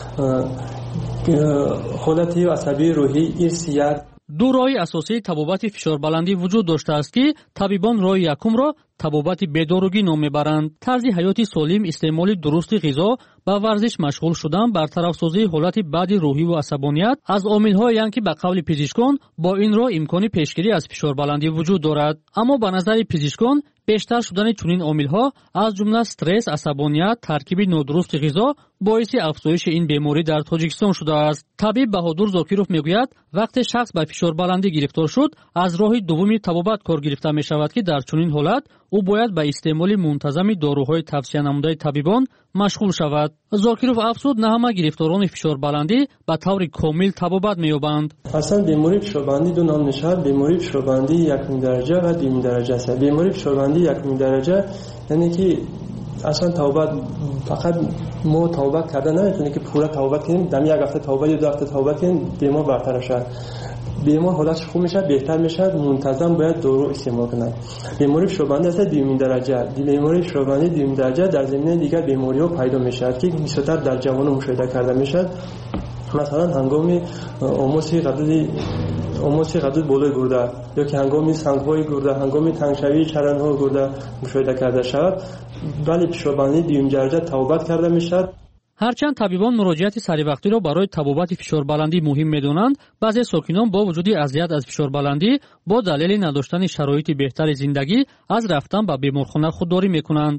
حالتی عصبی روحی، ارثیت. دو راه اساسی طبابت فشار بلندی وجود داشته است که طبیبان راه یکم را طبابت بیداروگی نام میبرند. طرز حیاتی سالم، استعمال درست غذا، با ورزش مشغول شدن، برطرف سازی حالت بد روحی و عصبانیت از عامل‌هایی هستند که به قول پزشکان با این راه امکان پیشگیری از فشار بلندی وجود دارد. اما به نظر پزشکان بیشتر شدن چنین عامل‌ها از جمله استرس، عصبانیت، ترکیب نادرست غذا باعث افزایش این بیماری در تاجیکستان شده است. طبیب بهادر زاکیروف میگوید وقتی شخص به فشار بلندی گرفتار شد از راه دومی طبابت کار گرفته می شود که در چنین حالت او باید به استعمال منتظم داروهای توصیه نموده طبیبان مشغول شود. زاکیروف افزود نه همه گرفتاران فشار بلندی به طور کامل طبابت می‌یابند. اصلا بیماری فشار بلندی دو نام نشد. بیماری فشار بلندی یکم درجه و دوم درجه است. بیماری فشار بلندی یکم درجه یعنی که اصلا توبه فقط ما توبه کردن نمیتونه که پورا توبه کنیم، دم یک هفته توبه یا دو هفته توبه کنیم بیمار برطرف شد. بیمار حالتش خوب میشه، بهتر میشه، منتظم باید دارو استعمال کنند. بیماری فشار بلندی است دوم درجه. بیماری فشار بلندی دوم درجه در زمینه دیگر بیماری‌ها پیدا میشه که بیشتر در جوانان مشاهده کرده میشه. مثلا هنگامی آموسی قدودی آموسی قدود بالای گرده یا که هنگامی سنگ‌های گرده، هنگامی تنگشوی چرندهای گرده مشاهده کرده شود. ولی فشار بلندی دوم درجه توبت کرده میشه. هرچند طبیبان مراجعت سریع را برای طبابت فشار بلندی مهم می‌دانند، بعضی ساکنان با وجود اذیت از فشار بلندی با دلیل نداشتن شرایط بهتر زندگی از رفتن به بیمارخانه خودداری می‌کنند.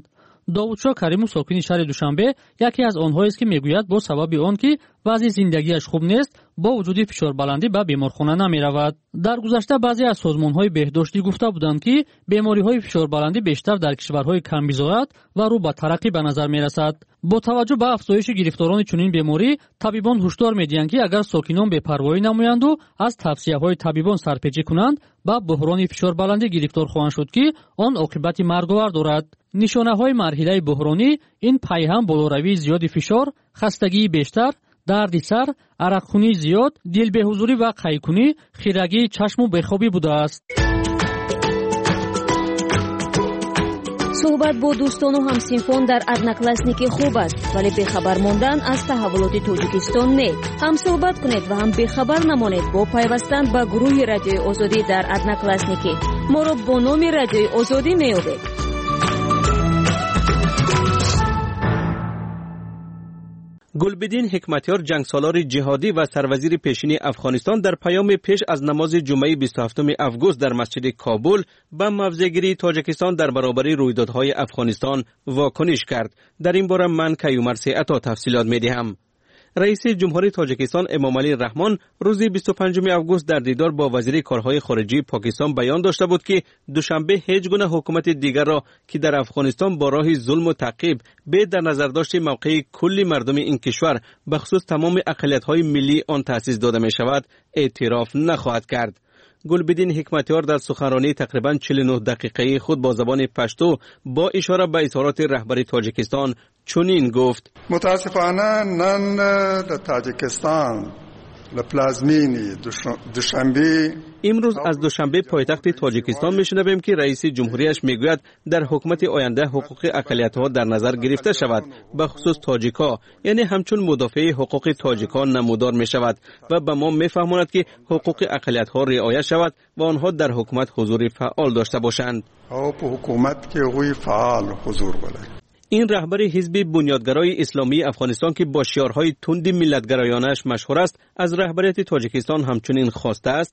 довудшоҳ кариму сокини шаҳри душанбе яке аз онҳоест ки мегӯяд бо сабаби он ки вазъи зиндагиаш хуб нест бо вуҷуди фишорбаландӣ ба беморхона намеравад. дар гузашта баъзе аз созмонҳои беҳдоштӣ гуфта буданд ки бемориҳои фишорбаландӣ бештар дар кишварҳои камбизоат ва рӯ ба тараққӣ ба назар мерасад. бо таваҷҷӯҳ ба афзоиши гирифторони чунин беморӣ табибон ҳушдор медиҳанд ки агар сокинон бепарвоӣ намоянду аз тавсияҳои табибон сарпечӣ кунанд ба буҳрони фишорбаландӣ гирифтор хоҳанд шуд ки он оқибати марговар дорад. нишонаҳои марҳилаи буҳронӣ ин пайҳам болоравии зиёди фишор, хастагии бештар, дарди сар, арақхунии зиёд, дилбеҳузурӣ ва қайкунӣ, хирагии чашму бехобӣ будааст. суҳбат бо дӯстону ҳамсинфон дар одноклассники хуб аст, вале бехабар мондан аз таҳаввулоти Тоҷикистон не. ҳам суҳбат кунед ва ҳам бехабар намонед бо пайвастан ба гурӯҳи Радиои Озодӣ дар одноклассники. моро бо номи Радиои Озодӣ меёбед. гулбидин ҳикматёр ҷангсолори ҷиҳодӣ ва сарвазири пешини Афғонистон дар паёми пеш аз намози ҷумъаи бисту ҳафтуми август дар масҷиди Кобул ба мавзеъгирии Тоҷикистон дар баробари рӯйдодҳои Афғонистон вокуниш кард. дар ин бора ман Каюмар Сеато тафсилот медиҳам. раиси ҷумҳурии Тоҷикистон Эмомалӣ Раҳмон рӯзи бисту панҷуми август дар дидор бо вазири корҳои хориҷии Покистон баён дошта буд ки душанбе ҳеҷ гуна ҳукумати дигарро ки дар Афғонистон бо роҳи зулму таъқиб бе дар назардошти мавқеи кулли мардуми ин кишвар ба хусус тамоми ақалиятҳои миллии он таъсис дода мешавад эътироф нахоҳад кард. гулбидин ҳикматёр дар суханронии тақрибан чилу нӯҳ дақиқаии худ бо забони пашту бо ишора ба изҳороти раҳбари Тоҷикистон чунин гуфт: мутаассифона нан дар Тоҷикистон плазмини душанбе имрӯз аз душанбе пойтахти Тоҷикистон мешунавем ки раиси ҷумҳурияш мегӯяд дар ҳукумати оянда ҳуқуқи ақалиятҳо дар назар гирифта шавад, ба хусус тоҷикҳо, яъне ҳамчун мудофиаи ҳуқуқи тоҷикҳо намудор мешавад ва ба мо мефаҳмонад ки ҳуқуқи ақалиятҳо риоя шавад ва онҳо дар ҳукумат ҳузури фаъол дошта бошанд. ин раҳбари ҳизби бунёдгарои исломии Афғонистон ки бо шиорҳои тунди миллатгароёнааш машҳур аст, аз раҳбарияти Тоҷикистон ҳамчунин хостааст: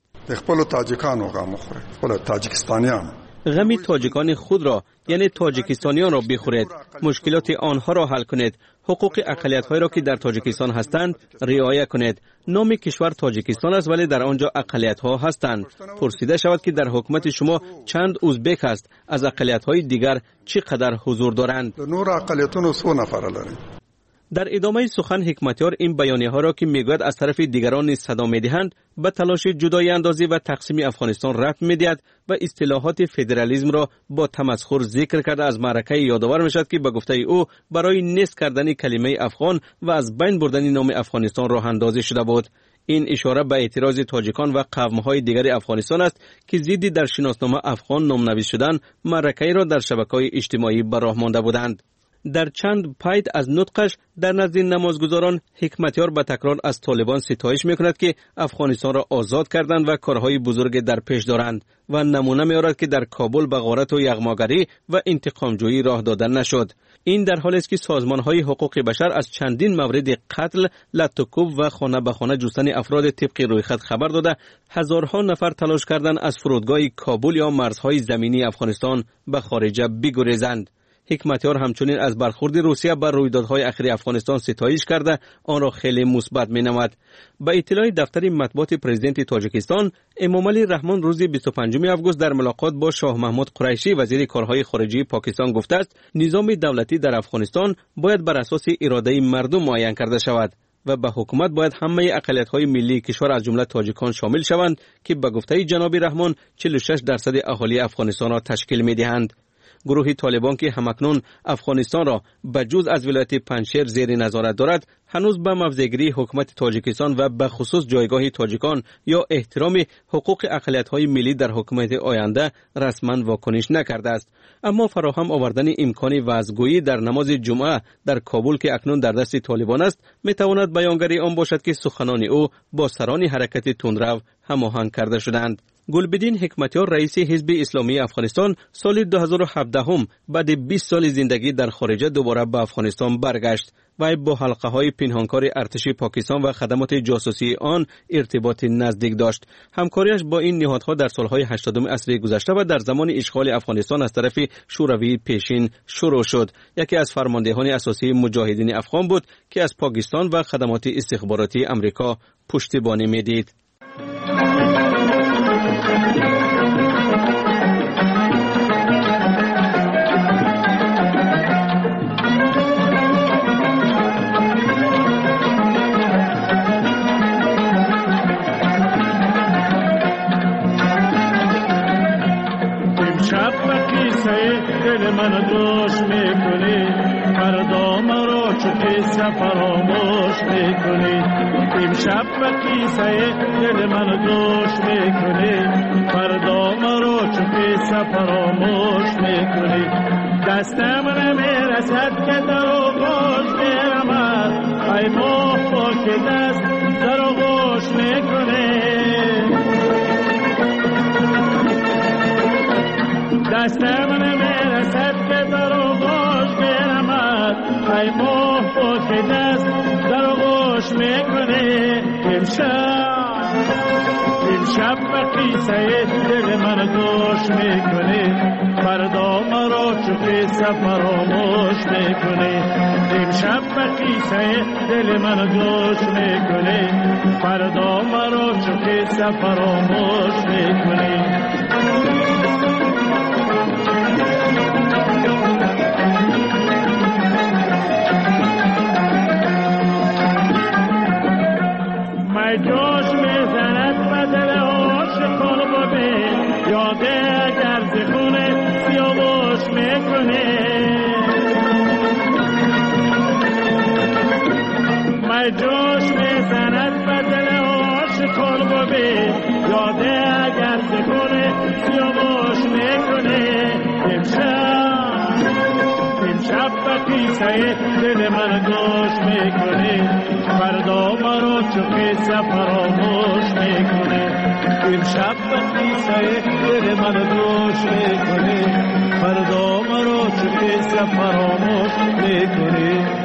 ғами тоҷикони худро, яъне тоҷикистониёнро бихӯред, мушкилоти онҳоро ҳал кунед, ҳуқуқи ақалиятҳоеро ки дар Тоҷикистон ҳастанд риоя кунед. номи кишвар Тоҷикистон аст, вале дар он ҷо ақалиятҳо ҳастанд. пурсида шавад ки дар ҳукумати шумо чанд узбек аст, аз ақалиятҳои дигар чӣ қадар ҳузур доранд? дар идомаи сухан ҳикматёр ин баёнияҳоро ки мегӯяд аз тарафи дигарон низ садо медиҳанд ба талоши ҷудоиандозӣ ва тақсими Афғонистон рабт медиҳад ва истилоҳоти федерализмро бо тамасхур зикр карда аз маъракаи ёдовар мешавад ки ба гуфтаи ӯ барои нест кардани калимаи афғон ва аз байн бурдани номи Афғонистон роҳандозӣ шуда буд. ин ишора ба эътирози тоҷикон ва қавмҳои дигари Афғонистон аст ки зидди дар шиноснома афғон номнавис шудан маъракаиро дар шабакаҳои иҷтимоӣ ба роҳ монда буданд. дар чанд пайд аз нутқаш дар назди намозгузорон ҳикматёр ба такрор аз толибон ситоиш мекунад ки Афғонистонро озод карданд ва корҳои бузурге дар пеш доранд ва намуна меорад ки дар Кобул ба ғорату яғмогарӣ ва интиқомҷӯӣ роҳ дода нашуд. ин дар ҳолест ки созмонҳои ҳуқуқи башар аз чандин мавриди қатл, латтукуб ва хона ба хона ҷустани афроди тибқи рӯйхат хабар дода, ҳазорҳо нафар талош карданд аз фурудгоҳи Кобул ё марзҳои заминии Афғонистон ба хориҷа бигурезанд. ҳикматёр ҳамчунин аз бархурди Русия ба рӯйдодҳои ахири Афғонистон ситоиш карда онро хеле мусбат менамад. ба иттилои дафтари матбуоти президенти Тоҷикистон, Эмомалӣ Раҳмон рӯзи бисту панҷуми август дар мулоқот бо Шоҳ Маҳмуд Қурайшӣ вазири корҳои хориҷии Покистон гуфтааст: низоми давлатӣ дар Афғонистон бояд бар асоси иродаи мардум муайян карда шавад ва ба ҳукумат бояд ҳамаи ақалиятҳои миллии кишвар аз ҷумла тоҷикон шомил шаванд ки ба гуфтаи ҷаноби Раҳмон чилу шаш дарсади аҳолии Афғонистонро ташкил медиҳанд. гурӯҳи толибон ки ҳамакнун Афғонистонро ба ҷуз аз вилояти Паншер зери назорат дорад, ҳанӯз ба мавзеъгирии ҳукумати Тоҷикистон ва ба хусус ҷойгоҳи тоҷикон ё эҳтироми ҳуқуқи ақалиятҳои миллӣ дар ҳукумати оянда расман вокуниш накардааст. аммо фароҳам овардани имкони ваъзгӯӣ дар намози ҷумъа дар Кобул ки акнун дар дасти толибон аст, метавонад баёнгари он бошад ки суханони ӯ бо сарони ҳаракати тундрав ҳамоҳанг карда шуданд. گلبدین حکمتیار رئیس حزب اسلامی افغانستان سال دو هزار و هفده هم بعد بیست سال زندگی در خارج دوباره به افغانستان برگشت و با حلقه های پنهانکار ارتش پاکستان و خدمات جاسوسی آن ارتباط نزدیک داشت. همکاریش با این نهادها در سالهای هشتادم عصر گذشته و در زمان اشغال افغانستان از طرف شوروی پیشین شروع شد. یکی از فرماندهان اساسی مجاهدین افغان بود که از پاکستان و خدمات استخباراتی امریکا پشتیبانی میدید. دل من دوش میکنی فردا مرا چو قصه فراموش میکنی امشب به قصه دل من دوش میکنی فردا مرا چو قصه فراموش میکنی دستم نمیرسد که در آغوش میرمد ای ماه با که دست در آغوش میکنی دستم نمیرسد که در آغوش میرمد ای ماه با که دست در آغوش میکنه امشب امشب به قصه دل من دوش میکنه فردا مرا چو قصه فراموش میکنه امشب به قصه دل من دوش میکنه فردا مرا چو قصه فراموش میکنه جوش میزند بدل عاشقان ببین یاده اگر زخونه سیاوش میکنه مای جوش میزند بدل عاشقان ببین یاده اگر زخونه سیاوش میکنه امشب امشب به قصه دل من دوش میکنه فردا مرا چو قصه فراموش میکنه امشب به قصه دل من دوش میکنه فردا مرا چو قصه فراموش میکنه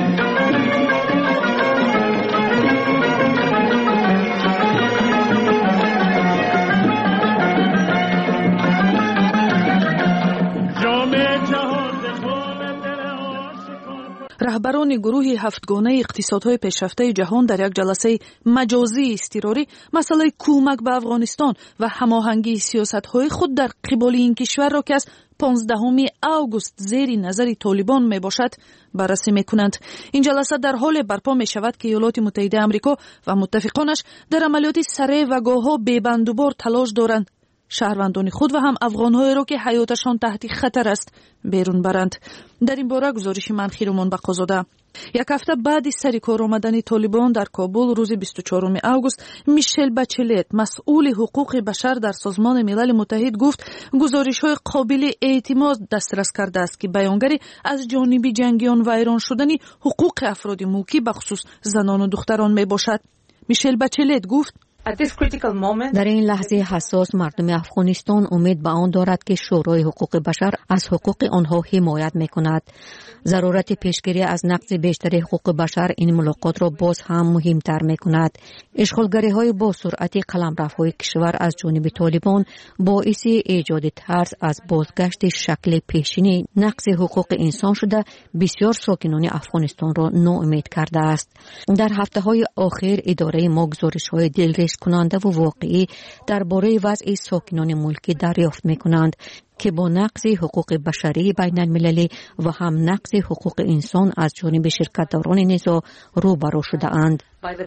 раҳбарони гурӯҳи ҳафтгонаи иқтисодҳои пешрафтаи ҷаҳон дар як ҷаласаи маҷозии изтирорӣ масъалаи кӯмак ба афғонистон ва ҳамоҳангии сиёсатҳои худ дар қиболи ин кишварро ки аз понздаҳуми август зери назари толибон мебошад баррасӣ мекунанд. ин ҷаласа дар ҳоле барпо мешавад ки иёлоти муттаҳидаи амрико ва муттафиқонаш дар амалиёти сареъ ва гоҳҳо бебандубор талош доранд шаҳрвандони худ ва ҳам афғонҳоеро ки ҳаёташон таҳти хатар аст берун баранд. дар ин бора гузориши ман хиромон бақозода. як ҳафта баъди сари кор омадани толибон дар кобул рӯзи бисту чорум август мишел бачелет масъули ҳуқуқи башар дар созмони милали муттаҳид гуфт гузоришҳои қобили эътимод дастрас кардааст ки баёнгари аз ҷониби ҷангиён вайрон шудани ҳуқуқи афроди мулкӣ бахусус занону духтарон мебошад. мишел бачелет гуфт дар ин лаҳзаи ҳассос мардуми афғонистон умед ба он дорад ки шӯрои ҳуқуқи башар аз ҳуқуқи онҳо ҳимоят мекунад. зарурати пешгирӣ аз нақзи бештари ҳуқуқи башар ин мулоқотро боз ҳам муҳимтар мекунад. ишғолгариҳои босуръати қаламрафҳои кишвар аз ҷониби толибон боиси эҷоди тарс аз бозгашти шакли пешини нақзи ҳуқуқи инсон шуда бисёр сокинони афғонистонро ноумед кардааст. дар ҳафтаҳои охир идораи мо гузоришҳои дилрез کننده و واقعی درباره وضع ساکنان ملکی دریافت می‌کنند که با نقض حقوق بشری بین المللی و هم نقض حقوق انسان از جانب شرکتداران نزاع روبرو شده اند.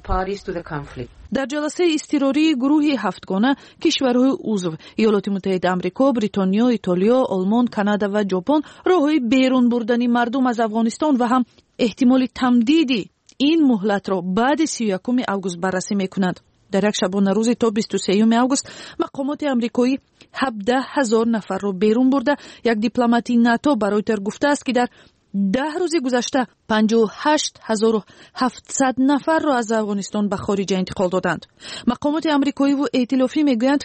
در جلسه اضطراری گروه هفتگانه کشورهای عضو ایالات متحده آمریکا، بریتانیا، ایتالیا، آلمان، کانادا و ژاپن راههای بیرون بردن مردم از افغانستان و هم احتمال تمدید این مهلت را بعد سی و یکم آگوست بررسی می‌کنند. در یک شبانه روزی تا بیست و سوم آگوست مقامات آمریکایی هفده هزار نفر را بیرون برده. یک دیپلماتی ناتو برای تر گفته است که در ده روز گذشته پنجاه و هشت هزار و هفتصد نفر را از افغانستان به خارج انتقال دادند. مقامات آمریکایی و ائتلافی میگویند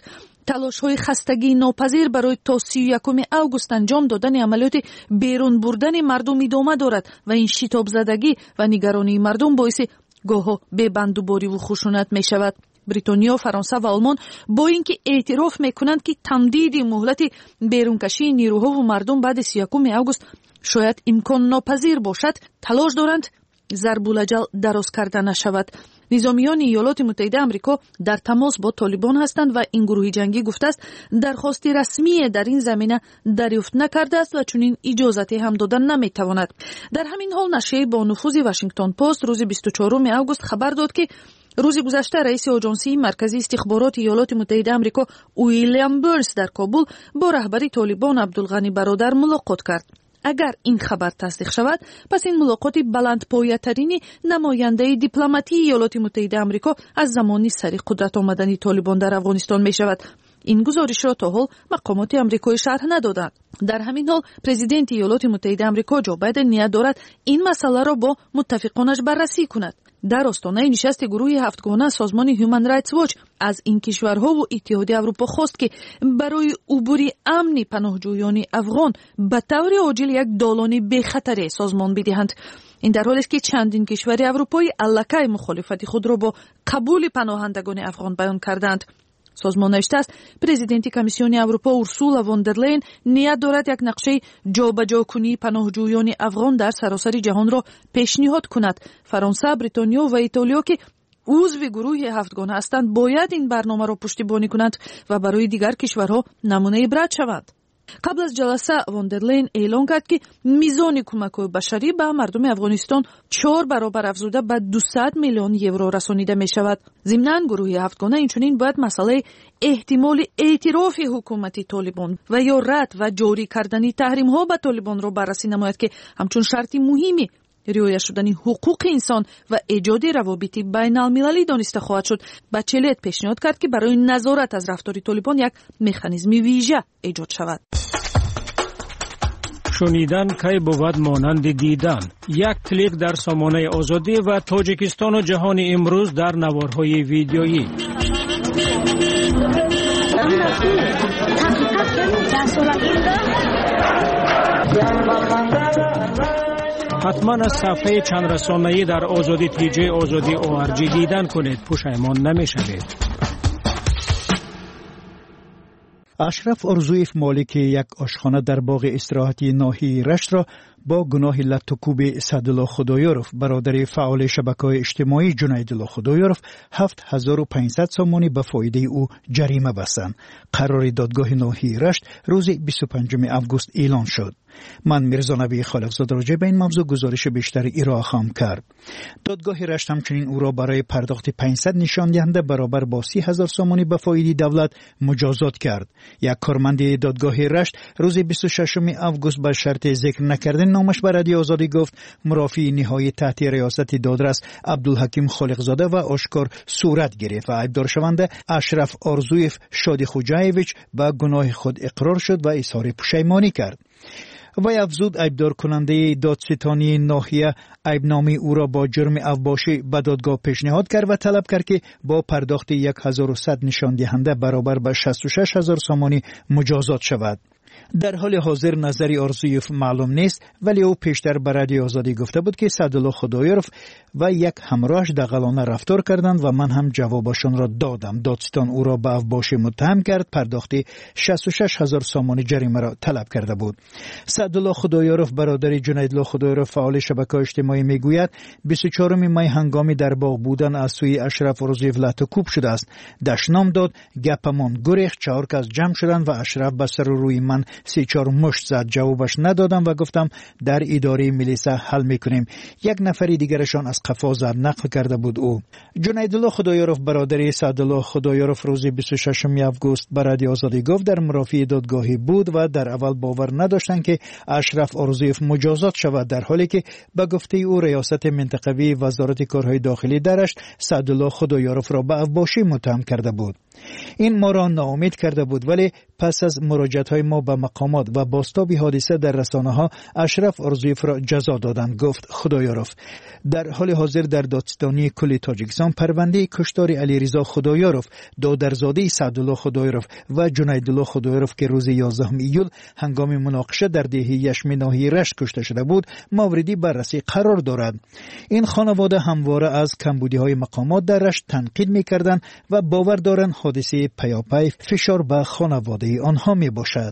талошҳои хастагии нопазир барои то سی و یکم август анҷом додани амалиёти берун бурдани мардум идома дорад ва ин шитобзадагӣ ва нигаронии мардум боиси гоҳо бебандубориву хушунат мешавад. бритониё, фаронса ва олмон бо ин ки эътироф мекунанд ки тамдиди муҳлати берункашии нирӯҳову мардум баъди سی و یکم август шояд имконнопазир бошад, талош доранд зарбулаҷал дароз карда нашавад. низомиёни иёлоти муттаҳидаи амрико дар тамос бо толибон ҳастанд ва ин гурӯҳи ҷангӣ гуфтааст дархости расмие дар ин замина дарёфт накардааст ва чунин иҷозате ҳам дода наметавонад. дар ҳамин ҳол нашрияи бо нуфузи Вашингтон пост рӯзи бисту чорум август хабар дод ки рӯзи гузашта раиси оҷонсии марказии истихбороти иёлоти муттаҳидаи амрико Уильям Бернс дар Кобул бо раҳбари толибон Абдулғани бародар мулоқот кард. агар ин хабар тасдиқ шавад, пас ин мулоқоти баландпоятарини намояндаи дипломатии иёлоти муттаҳидаи амрико аз замони сари қудрат омадани толибон дар Афғонистон мешавад. ин гузоришро то ҳол мақомоти амрикоӣ шарҳ надоданд. дар ҳамин ҳол президенти иёлоти муттаҳидаи амрико Ҷо Байден ният дорад ин масъаларо бо муттафиқонаш баррасӣ кунад. дар остонаи нишасти гурӯҳи ҳафтгона созмони Human Rights Watch аз ин кишварҳову иттиҳодияи Аврупо хост ки барои убури амни паноҳҷӯёни афғон ба таври оҷил як долони бехатаре созмон бидиҳанд. ин дар ҳолест ки чандин кишвари аврупоӣ аллакай мухолифати худро бо қабули паноҳандагони афғон баён карданд. созмон навиштааст президенти комиссиони Аврупо Урсула фон дер Лейен ният дорад як нақшаи ҷобаҷокунии паноҳҷӯёни афғон дар саросари ҷаҳонро пешниҳод кунад. фаронса, бритониё ва итолиё ки узви гурӯҳи ҳафтгона ҳастанд, бояд ин барномаро пуштибонӣ кунанд ва барои дигар кишварҳо намунаи ибрат шаванд. қабл аз ҷаласа фон дер Лейен эълон кард ки мизони кӯмакҳои башарӣ ба мардуми Афғонистон чор баробар афзуда ба дусад миллион евро расонида мешавад. зимнан гурӯҳи ҳафтгона инчунин бояд масъалаи эҳтимоли эътирофи ҳукумати толибон ва ё рад ва ҷорӣ кардани таҳримҳо ба толибонро баррасӣ намояд ки ҳамчун шарти муҳими риоя шудани ҳуқуқи инсон ва эҷоди равобити байналмилалӣ дониста хоҳад шуд. ба Челет пешниҳод кард ки барои назорат аз рафтори толибон як механизми вижа эҷод шавад. шунидан кай бувад монанди дидан. як клик дар сомонаи озодӣ ва Тоҷикистону ҷаҳони имрӯз дар наворҳои видеоӣ. ҳатман аз сафҳаи чандрасонаӣ дар озодӣ тиҷаи озодӣ о ар ҷи дидан кунед, пушаймон намешавед. ашраф орзуев молики як ошхона дар боғи истироҳати ноҳияи раштро با گناه لطوکوب سعدالله خدایارف برادر فعال شبکه‌های اجتماعی جنیدالله خدایارف هفت هزار و پانصد سامانی به فایده او جریمه بستند. قرار دادگاه ناحیه رشت روز بیست و پنجم آگوست اعلان شد. من میرزا نبی خالقزاده راجع به این موضوع گزارش بیشتری ارائه خواهم کرد. دادگاه رشت همچنین او را برای پرداخت پانصد نشان دهنده برابر با سی هزار سامانی به فایده دولت مجازات کرد. یک کارمند دادگاه رشت روز بیست و ششم آگوست به شرط ذکر نکردن نامش به رادیو آزادی گفت مرافع نهایی تحت ریاست دادرس عبدالحکیم خالقزاده و آشکار صورت گرفت و عیبدار شونده اشرف آرزویف شادی خوجایویچ به گناه خود اقرار شد و اظهار پشیمانی کرد. و افزود عیبدار کننده دادستانی ناحیه عیبنامه او را با جرم اوباشی به دادگاه پیشنهاد کرد و طلب کرد که با پرداخت هزار و صد نشان دهنده برابر به شصت و شش هزار سامانی مجازات شود. در حال حاضر نظری آرزویف معلوم نیست، ولی او پیشتر به رادیو آزادی گفته بود که سعدالله خدایارف و یک همراهش دغلانه رفتار کردند و من هم جوابشان را دادم. دادستان او را به اوباشی متهم کرد، پرداخت شصت و شش هزار سامان جریمه را طلب کرده بود. سعدالله خدایارف برادر جنیدالله خدایارف فعال شبکه‌های اجتماعی میگوید بیست و چهارم می هنگامی در باغ بودن از سوی اشرف آرزویف لطوکوب شده است. دشنام داد، گپمان گریخت، چهار کس جمع شدند و اشرف به سر روی من سی چهار مشت زد. جوابش ندادم و گفتم در اداره ملیسا حل میکنیم. یک نفری دیگرشان از قفا زد، نقل کرده بود او. جنیدالله خدایارف برادر سعدالله خدایارف روز بیست و ششم آگوست به رادیو آزادی گفت در مرافع دادگاهی بود و در اول باور نداشتند که اشرف آرزویف مجازات شود، در حالی که به گفته او ریاست منطقوی وزارت کارهای داخلی درشت سعدالله خدایارف را به اوباشی متهم کرده بود. این ما را ناامید کرده بود، ولی پس از مراجعت های ما به مقامات و بازتاب حادثه در رسانه ها اشرف ارزویف را جزا دادند، گفت خدایارف. در حال حاضر در دادستانی کل تاجیکستان پرونده کشتار علیرضا خدایارف، دادرزاده سعدالله خدایارف و جنیدالله خدایارف که روز یازدهم ایول هنگام مناقشه در دهه یشم ناحیه رشت کشته شده بود موردی بررسی قرار دارد. این خانواده همواره از کمبودی های مقامات در رشت تنقید می‌کردند و باور دارند حادثه پیاپی فشار به خانواده آنها می باشد.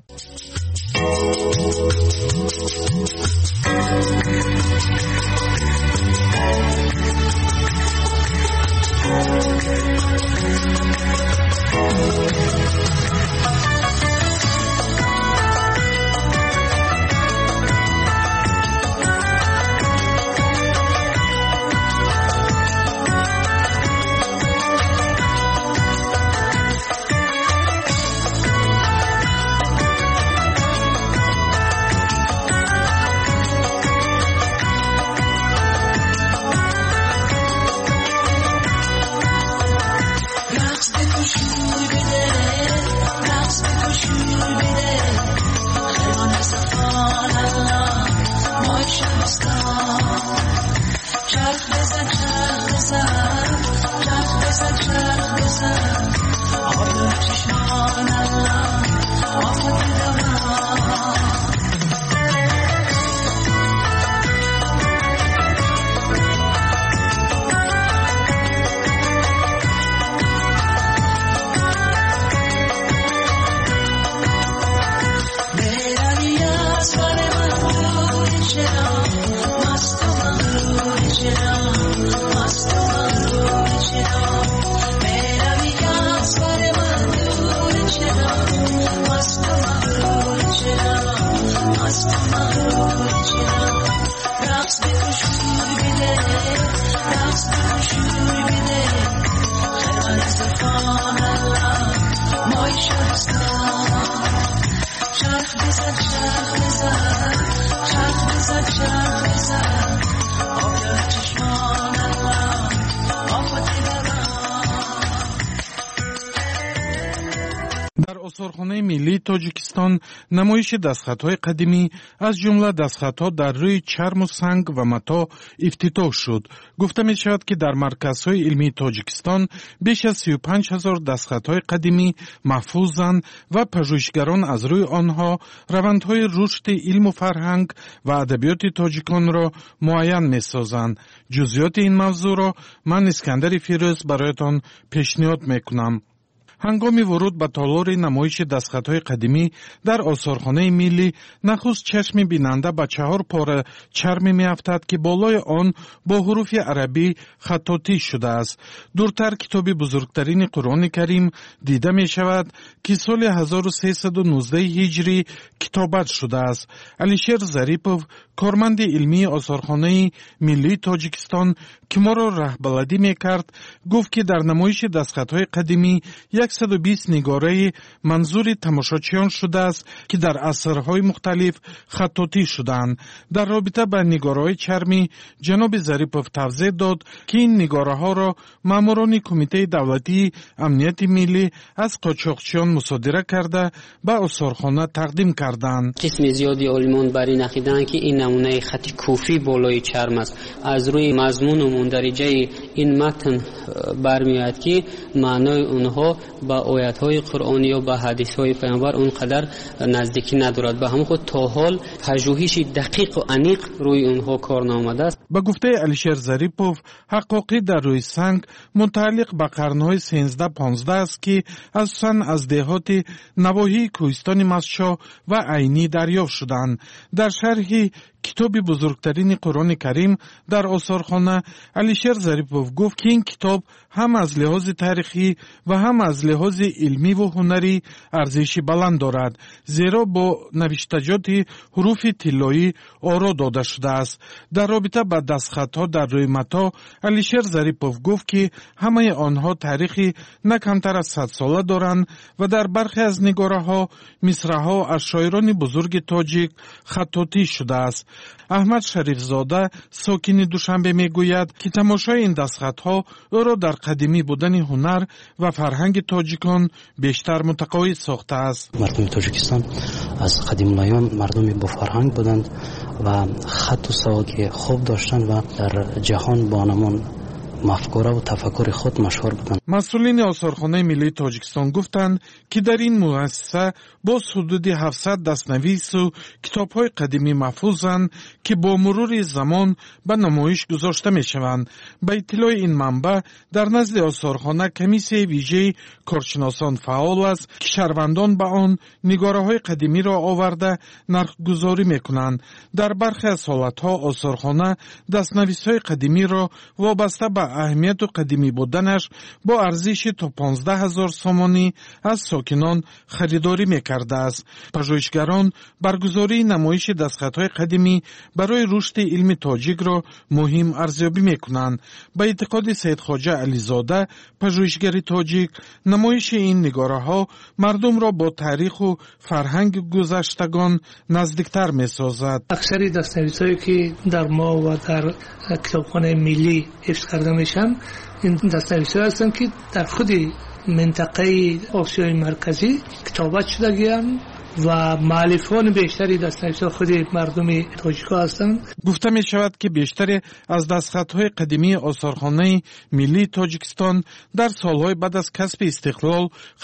آثارخانه ملی تاجیکستان نمایش دستخطهای قدیمی از جمله دستخطها در روی چرم و سنگ و متا افتتاح شد. گفته می شود که در مرکزهای علمی تاجیکستان بیش از سی و پنج هزار دستخطهای قدیمی محفوظند و پژوهشگران از روی آنها روندهای رشد علم و فرهنگ و ادبیات تاجیکان را معین می سازند. جزئیات این موضوع را من اسکندر فیروز برایتان پیشنهاد می کنم. هنگام ورود به تالار نمایش دستخطهای قدیمی در آثارخانه ملی نخست چشم بیننده به چهار پاره چرم میافتد که بالای آن با حروف عربی خطاطی شده است. دورتر کتاب بزرگترین قرآن کریم دیده می شود که سال هزار و سیصد و نوزده هجری کتابت شده است. علیشیر ظریپов کارمند علمی آثارخانه ملی تاجیکستان که ما را رهبردی میکرد گفت که در نمایش دستخطهای قدیمی صد و بیست نگاره منظور تماشاچیان شده است که در عصرهای مختلف خطاطی شدند. در رابطه با نگاره‌های چرمی جناب ظریپov توضیح داد که این نگاره‌ها را ماموران کمیته دولتی امنیت ملی از قاچاقچیان مصادره کرده به آثارخانه تقدیم کردند. قسم زیادی عالمان بر این عقیده‌اند که این نمونه خط کوفی بالای چرم است. از روی مضمون و مندرجه این متن برمیاد که معنای اونها با آیات‌های قرآنی و با حدیث‌های پیامبر اونقدر نزدیکی ندارد. به همون خود تا حال پژوهش دقیق و عمیق روی اونها کار نامده است. با گفته علیشیر ظریپov حقایق در روی سنگ متعلق به قرن‌های سیزده پانزده است که اساساً از دهات نواحی کوهستان مسچا و عینی دریافت شدند. در شرح کتاب بزرگترین قرآن کریم در آثارخانه علیشیر ظریپov گفت که این کتاب هم از لحاظ تاریخی و هم از لحاظ علمی و هنری ارزش بلند دارد، زیرا با نوشتجات حروف طلایی آرا داده شده است. در رابطه با دستخطها در روی متا علیشیر ظریپov گفت که همه آنها تاریخی نه کمتر از صد ساله دارند و در برخی از نگاره‌ها مصرع‌ها از شاعران بزرگ تاجیک خطاطی شده است. احمد شریفزاده ساکن دوشنبه میگوید که تماشای این دستخطها او را در قدیمی بودن هنر و فرهنگ تاجیکان بیشتر متقاعد ساخته است. مردم تاجیکستان از قدیم الایام مردمی با فرهنگ بودند و خط و سواد خوب داشتند و در جهان با نمون مفکوره و تفکر خود مشهور بودند. مسئولین آثارخانه ملی تاجیکستان گفتند که در این مؤسسه با حدود هفتصد دستنویس و کتاب‌های قدیمی محفوظند که با مرور زمان به نمایش گذاشته می‌شوند. به اطلاع این منبع در نزد آثارخانه کمیسیه ویژه کارشناسان فعال است که شهروندان به آن نگاره‌های قدیمی را آورده نرخ‌گذاری می‌کنند. در برخی از حالت‌ها آثارخانه دستنویس‌های قدیمی را وابسته به اهمیت و قدیمی بودنش با ارزش تا پانزده هزار سامانی از ساکنان خریداری میکرده است. پژوهشگران برگزاری نمایش دستخطهای قدیمی برای رشد علم تاجیک را مهم ارزیابی میکنند. به اعتقاد سید خواجه علیزاده پژوهشگر تاجیک، نمایش این نگاره ها مردم را با تاریخ و فرهنگ گذشتگان نزدیکتر میسازد. اکثر دستنویس‌هایی که در ما و در کتابخانه ملی حفظ کرده میشن این دستنویس‌ها هستند که در خود منطقه آسیای مرکزی کتابت شدگی‌اند و مؤلفان بیشتری دستنویس‌ها خود مردم تاجیک‌ها هستند. گفته می شود که بیشتر از دستخط‌های قدیمی آثارخانه ملی تاجیکستان در سالهای بعد از کسب استقلال